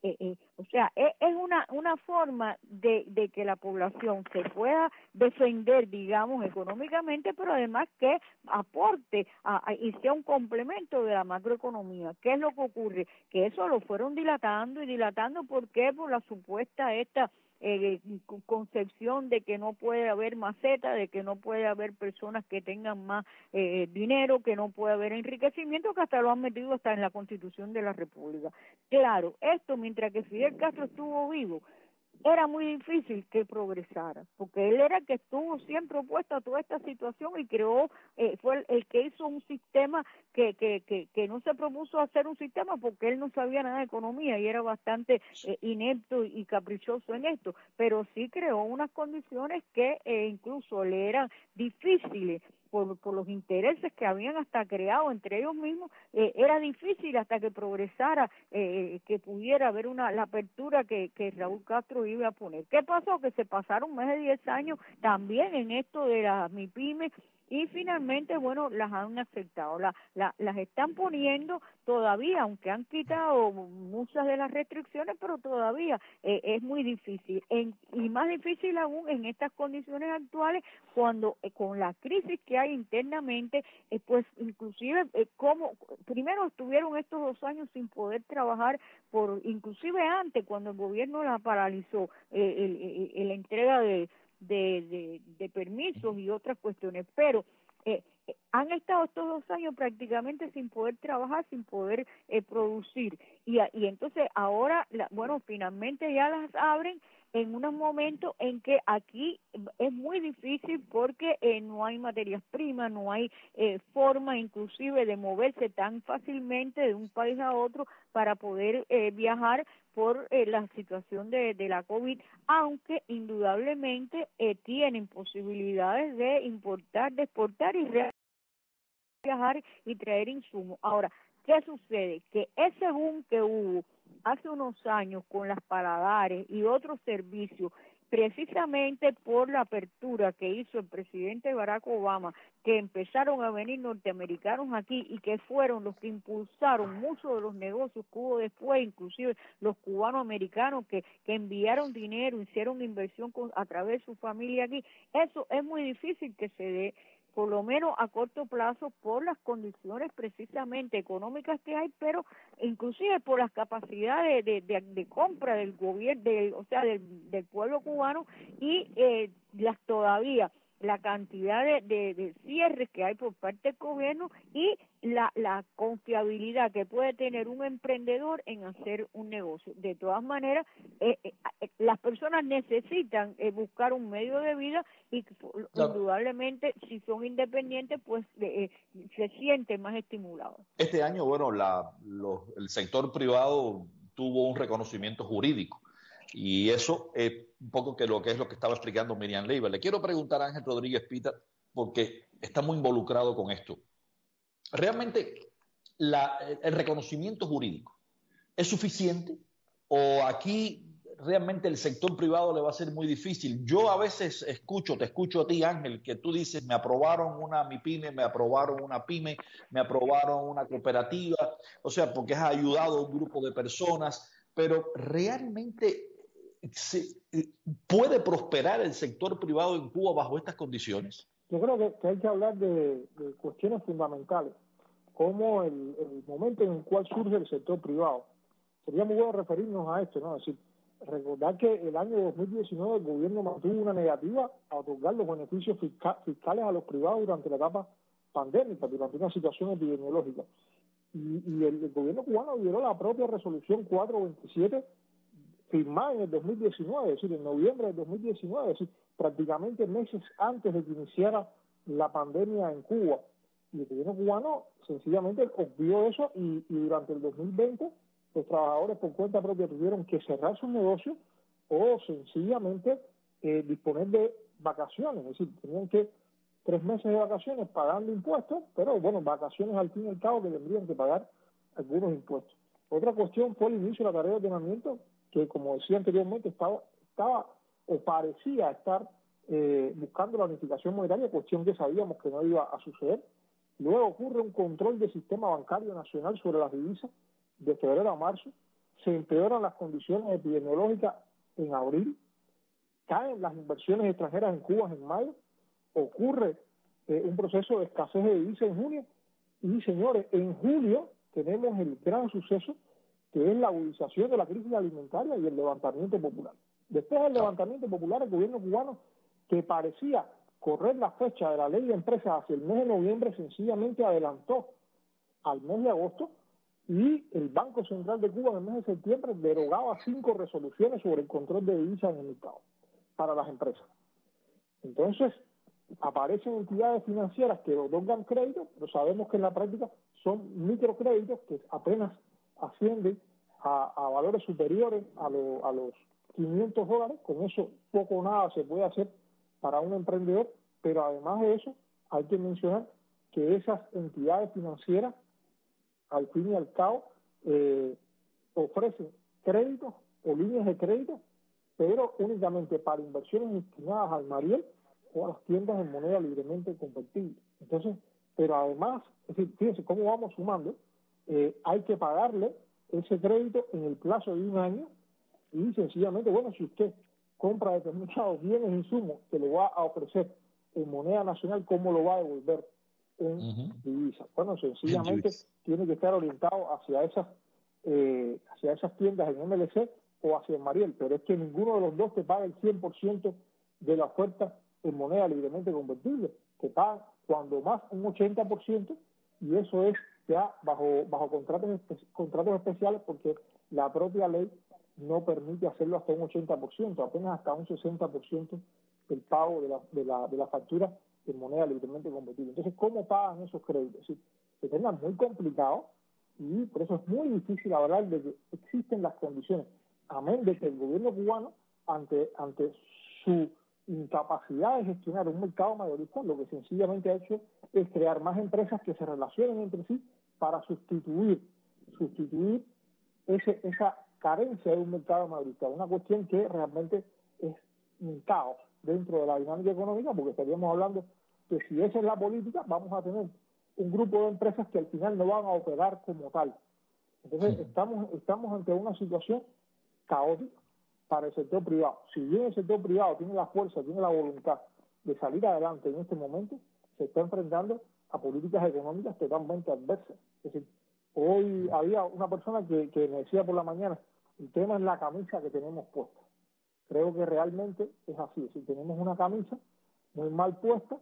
eh, eh, o sea, es, es una una forma de, de que la población se pueda defender, digamos, económicamente, pero además que aporte a, a, y sea un complemento de la macroeconomía. ¿Qué es lo que ocurre? Que eso lo fueron dilatando y dilatando, ¿por qué? Por la supuesta esta Eh, concepción de que no puede haber maceta, de que no puede haber personas que tengan más eh, dinero, que no puede haber enriquecimiento, que hasta lo han metido hasta en la Constitución de la República. Claro, esto mientras que Fidel Castro estuvo vivo, era muy difícil que progresara, porque él era el que estuvo siempre opuesto a toda esta situación y creó, eh, fue el, el que hizo un sistema que, que, que, que no se propuso hacer un sistema porque él no sabía nada de economía y era bastante eh, inepto y caprichoso en esto, pero sí creó unas condiciones que eh, incluso le eran difíciles por, por los intereses que habían hasta creado entre ellos mismos, eh, era difícil hasta que progresara, eh, que pudiera haber una la apertura que, que Raúl Castro iba a poner. ¿Qué pasó? Que se pasaron más de diez años también en esto de las MIPYMES y finalmente, bueno, las han aceptado, la, la, las están poniendo todavía, aunque han quitado muchas de las restricciones, pero todavía eh, es muy difícil, en, y más difícil aún en estas condiciones actuales, cuando eh, con la crisis que hay internamente, eh, pues inclusive, eh, como primero estuvieron estos dos años sin poder trabajar, por inclusive antes, cuando el gobierno la paralizó, eh, el, el, el, la entrega de De, de, de permisos y otras cuestiones, pero eh, eh, han estado estos dos años prácticamente sin poder trabajar, sin poder eh, producir, y, y entonces ahora, la, bueno, finalmente ya las abren en unos momentos en que aquí es muy difícil porque eh, no hay materias primas, no hay eh, forma inclusive de moverse tan fácilmente de un país a otro para poder eh, viajar por eh, la situación de, de la COVID, aunque indudablemente eh, tienen posibilidades de importar, de exportar y re viajar y traer insumos. Ahora, ¿qué sucede? Que ese boom que hubo hace unos años con las paladares y otros servicios, precisamente por la apertura que hizo el presidente Barack Obama, que empezaron a venir norteamericanos aquí y que fueron los que impulsaron muchos de los negocios que hubo después, inclusive los cubanoamericanos que, que enviaron dinero, hicieron inversión con, a través de su familia aquí, eso es muy difícil que se dé, por lo menos a corto plazo, por las condiciones precisamente económicas que hay, pero inclusive por las capacidades de, de, de compra del gobierno, del, o sea, del, del pueblo cubano y eh, las todavía la cantidad de, de, de cierres que hay por parte del gobierno y la, la confiabilidad que puede tener un emprendedor en hacer un negocio. De todas maneras, eh, eh, las personas necesitan eh, buscar un medio de vida y claro, indudablemente si son independientes, pues eh, se sienten más estimulados. Este año, bueno, la, los, el sector privado tuvo un reconocimiento jurídico. Y eso es un poco que lo que es lo que estaba explicando Miriam Leiva. Le quiero preguntar a Ángel Rodríguez Pita, porque está muy involucrado con esto. ¿Realmente la, el reconocimiento jurídico es suficiente? ¿O aquí realmente el sector privado le va a ser muy difícil? Yo a veces escucho, te escucho a ti, Ángel, que tú dices, me aprobaron una MIPYME, me aprobaron una PYME, me aprobaron una cooperativa, o sea, porque has ayudado a un grupo de personas, pero realmente ¿Se, ¿puede prosperar el sector privado en Cuba bajo estas condiciones? Yo creo que, que hay que hablar de, de cuestiones fundamentales, como el, el momento en el cual surge el sector privado. Sería muy bueno referirnos a esto, ¿no? Es decir, recordar que el año dos mil diecinueve el gobierno mantuvo una negativa a otorgar los beneficios fisca, fiscales a los privados durante la etapa pandémica, durante una situación epidemiológica. Y, y el, el gobierno cubano violó la propia resolución cuatrocientos veintisiete firmada en el dos mil diecinueve, es decir, en noviembre del dos mil diecinueve, es decir, prácticamente meses antes de que iniciara la pandemia en Cuba. Y el gobierno cubano sencillamente obvió eso y, y durante el dos mil veinte los trabajadores por cuenta propia tuvieron que cerrar sus negocios o sencillamente eh, disponer de vacaciones, es decir, tenían que tres meses de vacaciones pagando impuestos, pero bueno, vacaciones al fin y al cabo que tendrían que pagar algunos impuestos. Otra cuestión fue el inicio de la tarea de ordenamiento, que como decía anteriormente estaba, estaba o parecía estar eh, buscando la unificación monetaria, cuestión que sabíamos que no iba a suceder. Luego ocurre un control del sistema bancario nacional sobre las divisas de febrero a marzo. se empeoran las condiciones epidemiológicas en abril, caen las inversiones extranjeras en Cuba en mayo, ocurre eh, un proceso de escasez de divisas en junio, y señores, en julio tenemos el gran suceso que es la agudización de la crisis alimentaria y el levantamiento popular. Después del levantamiento popular, el gobierno cubano, que parecía correr la fecha de la ley de empresas hacia el mes de noviembre, sencillamente adelantó al mes de agosto, y el Banco Central de Cuba en el mes de septiembre derogaba cinco resoluciones sobre el control de divisas en el mercado para las empresas. Entonces, aparecen entidades financieras que otorgan créditos, pero sabemos que en la práctica son microcréditos que apenas ascienden a, a valores superiores a, lo, a los quinientos dólares. Con eso poco o nada se puede hacer para un emprendedor, pero además de eso hay que mencionar que esas entidades financieras al fin y al cabo eh, ofrecen créditos o líneas de crédito, pero únicamente para inversiones destinadas al Mariel o a las tiendas en moneda libremente convertible. Entonces, pero además, es decir, fíjense cómo vamos sumando, eh, hay que pagarle ese crédito en el plazo de un año, y sencillamente, bueno, si usted compra determinados bienes e insumos que le va a ofrecer en moneda nacional, ¿cómo lo va a devolver en uh-huh. divisa? Bueno, sencillamente tiene que estar orientado hacia esas eh, hacia esas tiendas en M L C o hacia el Mariel, pero es que ninguno de los dos te paga el cien por ciento de la oferta en moneda libremente convertible, que paga cuando más un ochenta por ciento, y eso es ya bajo bajo contratos contratos especiales, porque la propia ley no permite hacerlo hasta un ochenta por ciento, apenas hasta un sesenta por ciento del pago de la, de la, de la factura en moneda libremente convertible. Entonces, ¿cómo pagan esos créditos? Sí, se torna muy complicado, y por eso es muy difícil hablar de que existen las condiciones, amén de que el gobierno cubano, ante ante su incapacidad de gestionar un mercado mayorista, lo que sencillamente ha hecho es crear más empresas que se relacionen entre sí para sustituir sustituir ese esa carencia de un mercado mayorista, una cuestión que realmente es un caos dentro de la dinámica económica, porque estaríamos hablando que si esa es la política, vamos a tener un grupo de empresas que al final no van a operar como tal. Entonces, sí. estamos estamos ante una situación caótica para el sector privado. Si bien el sector privado tiene la fuerza, tiene la voluntad de salir adelante en este momento, se está enfrentando a políticas económicas totalmente adversas. Es decir, hoy había una persona que, que me decía por la mañana, el tema es la camisa que tenemos puesta. Creo que realmente es así, es decir, tenemos una camisa muy mal puesta,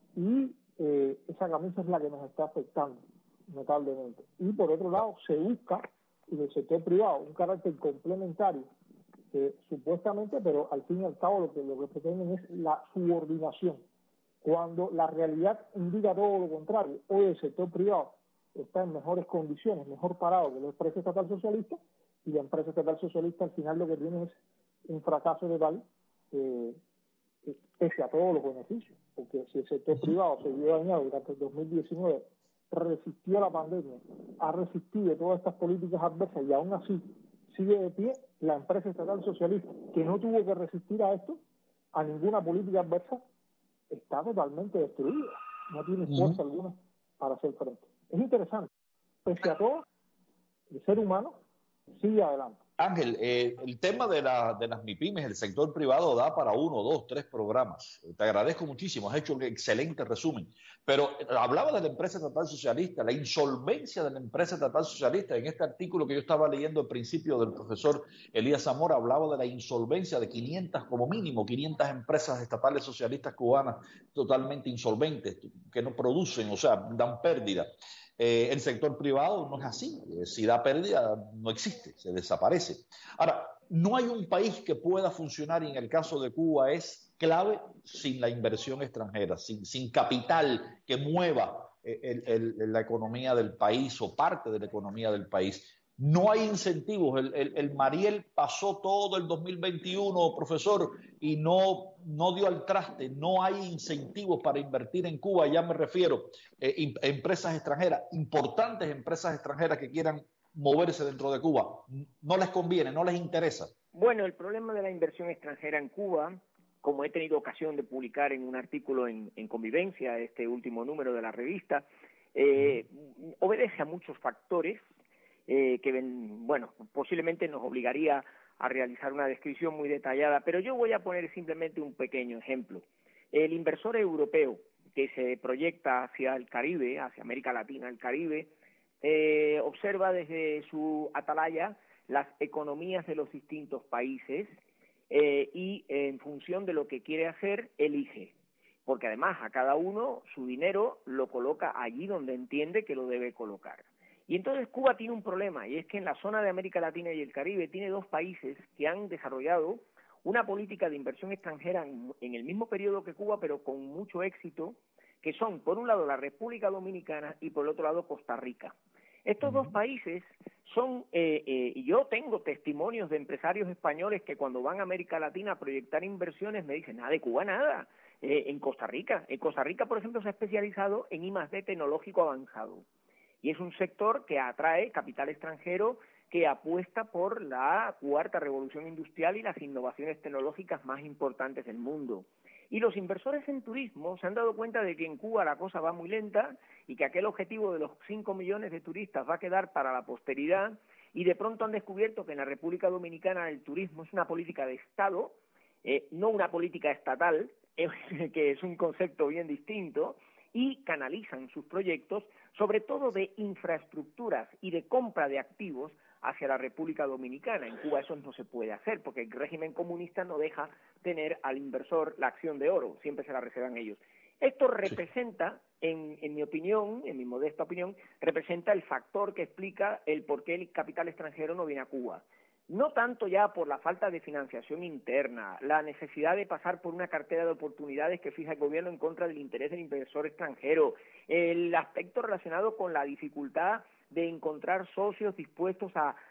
y eh, esa camisa es la que nos está afectando notablemente. Y por otro lado, se busca en el sector privado un carácter complementario, eh, supuestamente, pero al fin y al cabo lo que, lo que pretenden es la subordinación, cuando la realidad indica todo lo contrario. Hoy el sector privado está en mejores condiciones, mejor parado que la empresa estatal socialista, y la empresa estatal socialista al final lo que tiene es un fracaso total, eh, pese a todos los beneficios, porque si el sector privado se vio dañado durante el dos mil diecinueve, resistió a la pandemia, ha resistido todas estas políticas adversas y aún así sigue de pie, la empresa estatal socialista, que no tuvo que resistir a esto, a ninguna política adversa, está totalmente destruida, no tiene fuerza uh-huh. alguna para hacer frente. Es interesante, pese a todo, el ser humano sigue adelante. Ángel, eh, el tema de, la, de las MIPYMES, el sector privado, da para uno, dos, tres programas. Te agradezco muchísimo, has hecho un excelente resumen. Pero hablaba de la empresa estatal socialista, la insolvencia de la empresa estatal socialista. En este artículo que yo estaba leyendo al principio del profesor Elías Zamora, hablaba de la insolvencia de quinientas, como mínimo, quinientas empresas estatales socialistas cubanas totalmente insolventes, que no producen, o sea, dan pérdida. Eh, el sector privado no es así, eh, si da pérdida no existe, se desaparece. Ahora, no hay un país que pueda funcionar, y en el caso de Cuba es clave, sin la inversión extranjera, sin, sin capital que mueva eh, el, el, la economía del país o parte de la economía del país. No hay incentivos. El, el, el Mariel pasó todo el dos mil veintiuno, profesor, y no, no dio al traste. No hay incentivos para invertir en Cuba. Ya me refiero eh, a empresas extranjeras, importantes empresas extranjeras que quieran moverse dentro de Cuba. No les conviene, no les interesa. Bueno, el problema de la inversión extranjera en Cuba, como he tenido ocasión de publicar en un artículo en, en Convivencia, este último número de la revista, eh, obedece a muchos factores. eh, que, bueno, posiblemente nos obligaría a realizar una descripción muy detallada, pero yo voy a poner simplemente un pequeño ejemplo. El inversor europeo que se proyecta hacia el Caribe, hacia América Latina, el Caribe, eh, observa desde su atalaya las economías de los distintos países eh, y eh, en función de lo que quiere hacer, elige. Porque además a cada uno su dinero lo coloca allí donde entiende que lo debe colocar. Y entonces Cuba tiene un problema, y es que en la zona de América Latina y el Caribe tiene dos países que han desarrollado una política de inversión extranjera en, en el mismo periodo que Cuba, pero con mucho éxito, que son, por un lado, la República Dominicana y, por el otro lado, Costa Rica. Estos dos países son, eh, eh, y yo tengo testimonios de empresarios españoles que cuando van a América Latina a proyectar inversiones me dicen, nada de Cuba, nada, eh, en Costa Rica. En Costa Rica, por ejemplo, se ha especializado en I más D tecnológico avanzado. Y es un sector que atrae capital extranjero, que apuesta por la cuarta revolución industrial y las innovaciones tecnológicas más importantes del mundo. Y los inversores en turismo se han dado cuenta de que en Cuba la cosa va muy lenta y que aquel objetivo de los cinco millones de turistas va a quedar para la posteridad, y de pronto han descubierto que en la República Dominicana el turismo es una política de Estado, eh, no una política estatal, eh, que es un concepto bien distinto, y canalizan sus proyectos, sobre todo de infraestructuras y de compra de activos, hacia la República Dominicana. En Cuba eso no se puede hacer, porque el régimen comunista no deja tener al inversor la acción de oro, siempre se la reservan ellos. Esto representa, en, en mi opinión, en mi modesta opinión, representa el factor que explica el por qué el capital extranjero no viene a Cuba. No tanto ya por la falta de financiación interna, la necesidad de pasar por una cartera de oportunidades que fija el gobierno en contra del interés del inversor extranjero, el aspecto relacionado con la dificultad de encontrar socios dispuestos a, a,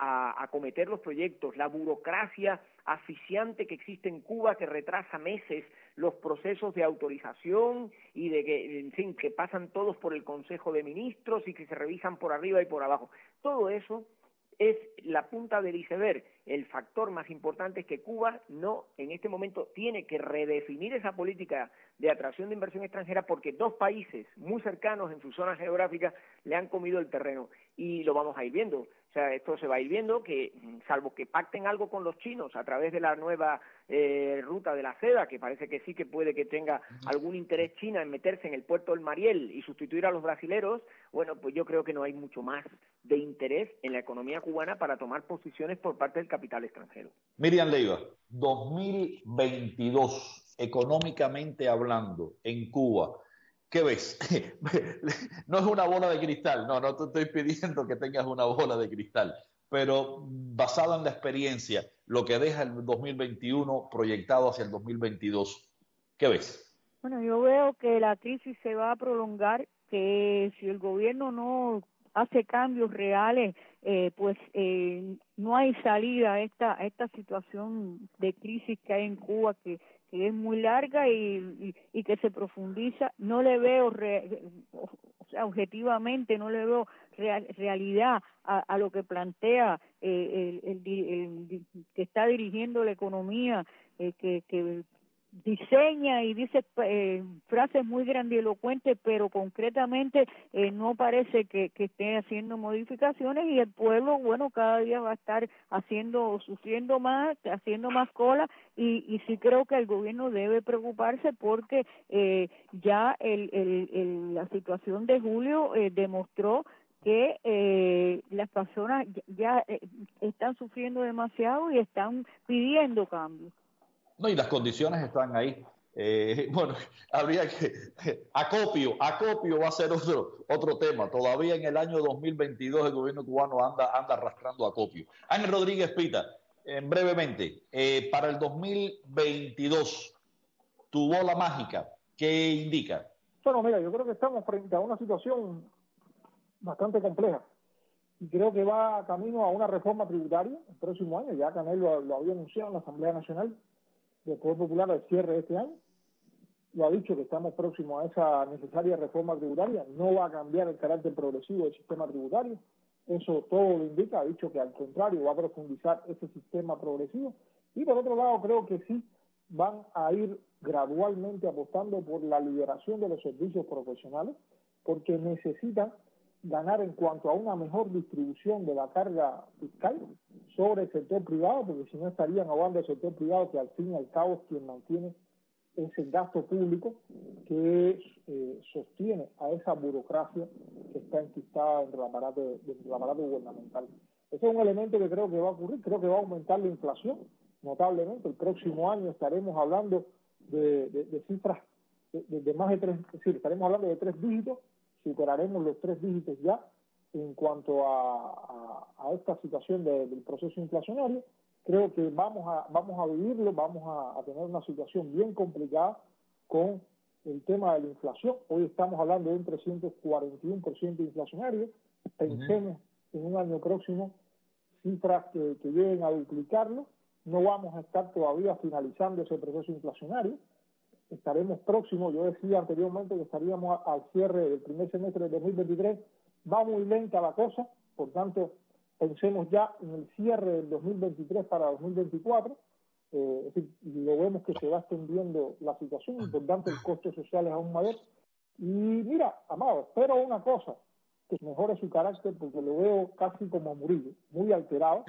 a acometer los proyectos, la burocracia asfixiante que existe en Cuba que retrasa meses los procesos de autorización y de que, en fin, que pasan todos por el Consejo de Ministros y que se revisan por arriba y por abajo. Todo eso es la punta del iceberg. El factor más importante es que Cuba no, en este momento, tiene que redefinir esa política de atracción de inversión extranjera porque dos países muy cercanos en su zona geográfica le han comido el terreno y lo vamos a ir viendo. O sea, esto se va a ir viendo que, salvo que pacten algo con los chinos a través de la nueva eh, ruta de la seda, que parece que sí que puede que tenga algún interés China en meterse en el puerto del Mariel y sustituir a los brasileros, bueno, pues yo creo que no hay mucho más de interés en la economía cubana para tomar posiciones por parte del capital extranjero. Miriam Leiva, dos mil veintidós, económicamente hablando, en Cuba, ¿qué ves? No es una bola de cristal, no, no te estoy pidiendo que tengas una bola de cristal, pero basada en la experiencia, lo que deja el dos mil veintiuno proyectado hacia el dos mil veintidós, ¿qué ves? Bueno, yo veo que la crisis se va a prolongar, que si el gobierno no hace cambios reales, eh, pues eh, no hay salida a esta a esta situación de crisis que hay en Cuba, que, que es muy larga y, y, y que se profundiza. No le veo, re, o sea, objetivamente, no le veo real, realidad a, a lo que plantea eh, el, el, el, el que está dirigiendo la economía, eh, que, que diseña y dice eh, frases muy grandilocuentes, pero concretamente eh, no parece que, que esté haciendo modificaciones, y el pueblo, bueno, cada día va a estar haciendo, sufriendo más, haciendo más cola, y, y sí creo que el gobierno debe preocuparse porque eh, ya el, el, el, la situación de julio eh, demostró que eh, las personas ya eh, están sufriendo demasiado y están pidiendo cambios. No, y las condiciones están ahí. Eh, bueno, habría que... Acopio, acopio va a ser otro, otro tema. Todavía en el año dos mil veintidós el gobierno cubano anda, anda arrastrando acopio. Ángel Rodríguez Pita, eh, brevemente, eh, para el dos mil veintidós, tu bola mágica, ¿qué indica? Bueno, mira, yo creo que estamos frente a una situación bastante compleja y creo que va camino a una reforma tributaria el próximo año. Ya Canel lo, lo había anunciado en la Asamblea Nacional del Poder Popular al cierre de este año. Lo ha dicho que estamos próximos a esa necesaria reforma tributaria. No va a cambiar el carácter progresivo del sistema tributario. Eso todo lo indica. Ha dicho que al contrario va a profundizar ese sistema progresivo. Y por otro lado creo que sí van a ir gradualmente apostando por la liberación de los servicios profesionales, porque necesitan ganar en cuanto a una mejor distribución de la carga fiscal sobre el sector privado, porque si no estarían ahogando el sector privado, que al fin y al cabo es quien mantiene ese gasto público que eh, sostiene a esa burocracia que está enquistada dentro del aparato, dentro del aparato gubernamental. Ese es un elemento que creo que va a ocurrir, creo que va a aumentar la inflación notablemente. El próximo año estaremos hablando de, de, de cifras de, de, de más de tres, es decir, estaremos hablando de tres dígitos, superaremos los tres dígitos ya en cuanto a, a, a esta situación de, del proceso inflacionario. Creo que vamos a vamos a vivirlo, vamos a, a tener una situación bien complicada con el tema de la inflación. Hoy estamos hablando de un trescientos cuarenta y uno por ciento inflacionario. Pensemos uh-huh. en un año próximo cifras que, que lleguen a duplicarlo. No vamos a estar todavía finalizando ese proceso inflacionario. Estaremos próximos, yo decía anteriormente que estaríamos al cierre del primer semestre de dos mil veintitrés. Va muy lenta la cosa, por tanto, pensemos ya en el cierre del dos mil veintitrés para dos mil veinticuatro, eh, es decir, lo vemos que se va extendiendo la situación, y por tanto el costo social es aún mayor. Y mira, Amado, espero una cosa, que mejore su carácter, porque lo veo casi como Murillo, muy alterado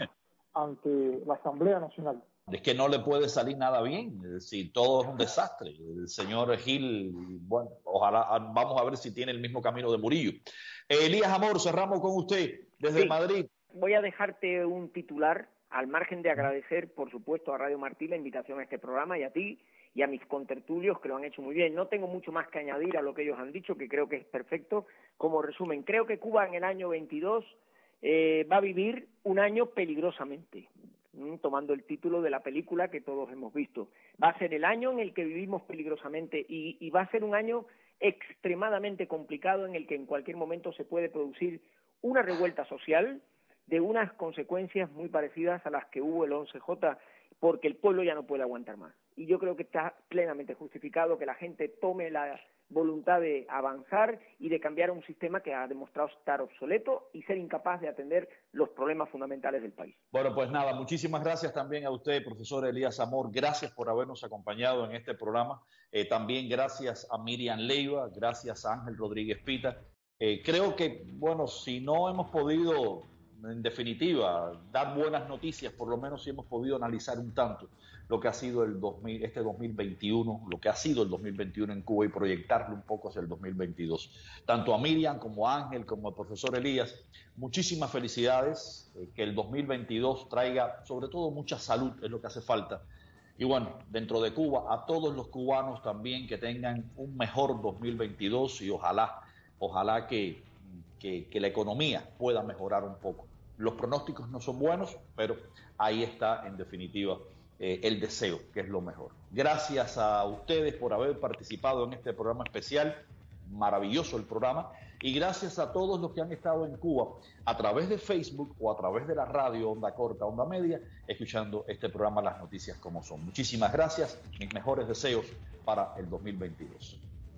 ante la Asamblea Nacional. Es que no le puede salir nada bien, si todo es un desastre. El señor Gil, bueno, ojalá, vamos a ver si tiene el mismo camino de Murillo. Eh, Elías Amor, cerramos con usted desde sí. Madrid. Voy a dejarte un titular, al margen de agradecer, por supuesto, a Radio Martí la invitación a este programa y a ti y a mis contertulios que lo han hecho muy bien. No tengo mucho más que añadir a lo que ellos han dicho, que creo que es perfecto. Como resumen, creo que Cuba en el año veintidós eh, va a vivir un año peligrosamente, ¿m? tomando el título de la película que todos hemos visto. Va a ser el año en el que vivimos peligrosamente y, y va a ser un año extremadamente complicado en el que en cualquier momento se puede producir una revuelta social de unas consecuencias muy parecidas a las que hubo el once jota, porque el pueblo ya no puede aguantar más. Y yo creo que está plenamente justificado que la gente tome la voluntad de avanzar y de cambiar un sistema que ha demostrado estar obsoleto y ser incapaz de atender los problemas fundamentales del país. Bueno, pues nada, muchísimas gracias también a usted, profesor Elías Amor. Gracias por habernos acompañado en este programa. Eh, también gracias a Miriam Leiva, gracias a Ángel Rodríguez Pita. Eh, creo que, bueno, si no hemos podido, en definitiva, dar buenas noticias, por lo menos sí hemos podido analizar un tanto lo que ha sido el dos mil, este dos mil veintiuno, lo que ha sido el dos mil veintiuno en Cuba y proyectarlo un poco hacia el dos mil veintidós. Tanto a Miriam como a Ángel como al profesor Elías, muchísimas felicidades, eh, que el dos mil veintidós traiga sobre todo mucha salud, es lo que hace falta. Y bueno, dentro de Cuba, a todos los cubanos también que tengan un mejor dos mil veintidós y ojalá, ojalá que, que, que la economía pueda mejorar un poco. Los pronósticos no son buenos, pero ahí está en definitiva eh, el deseo, que es lo mejor. Gracias a ustedes por haber participado en este programa especial, maravilloso el programa, y gracias a todos los que han estado en Cuba a través de Facebook o a través de la radio Onda Corta, Onda Media, escuchando este programa Las Noticias Como Son. Muchísimas gracias, mis mejores deseos para el dos mil veintidós.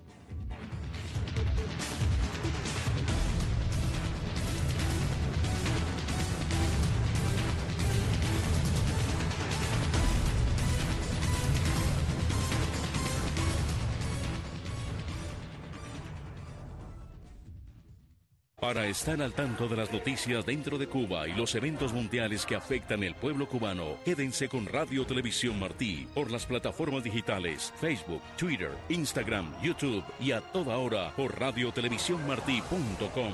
Para estar al tanto de las noticias dentro de Cuba y los eventos mundiales que afectan el pueblo cubano, quédense con Radio Televisión Martí por las plataformas digitales Facebook, Twitter, Instagram, YouTube y a toda hora por radio televisión martí punto com.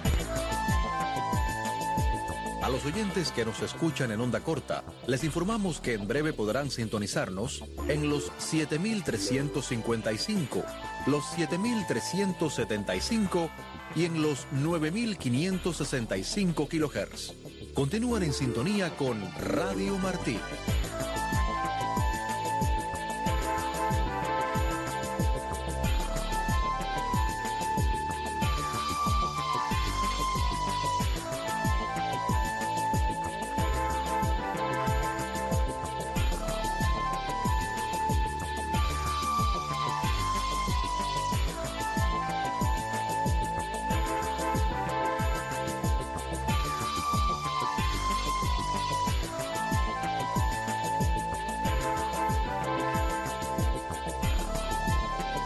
A los oyentes que nos escuchan en onda corta, les informamos que en breve podrán sintonizarnos en los siete mil trescientos cincuenta y cinco, los siete mil trescientos setenta y cinco y en los nueve mil quinientos sesenta y cinco kilohertz. Continúan en sintonía con Radio Martí.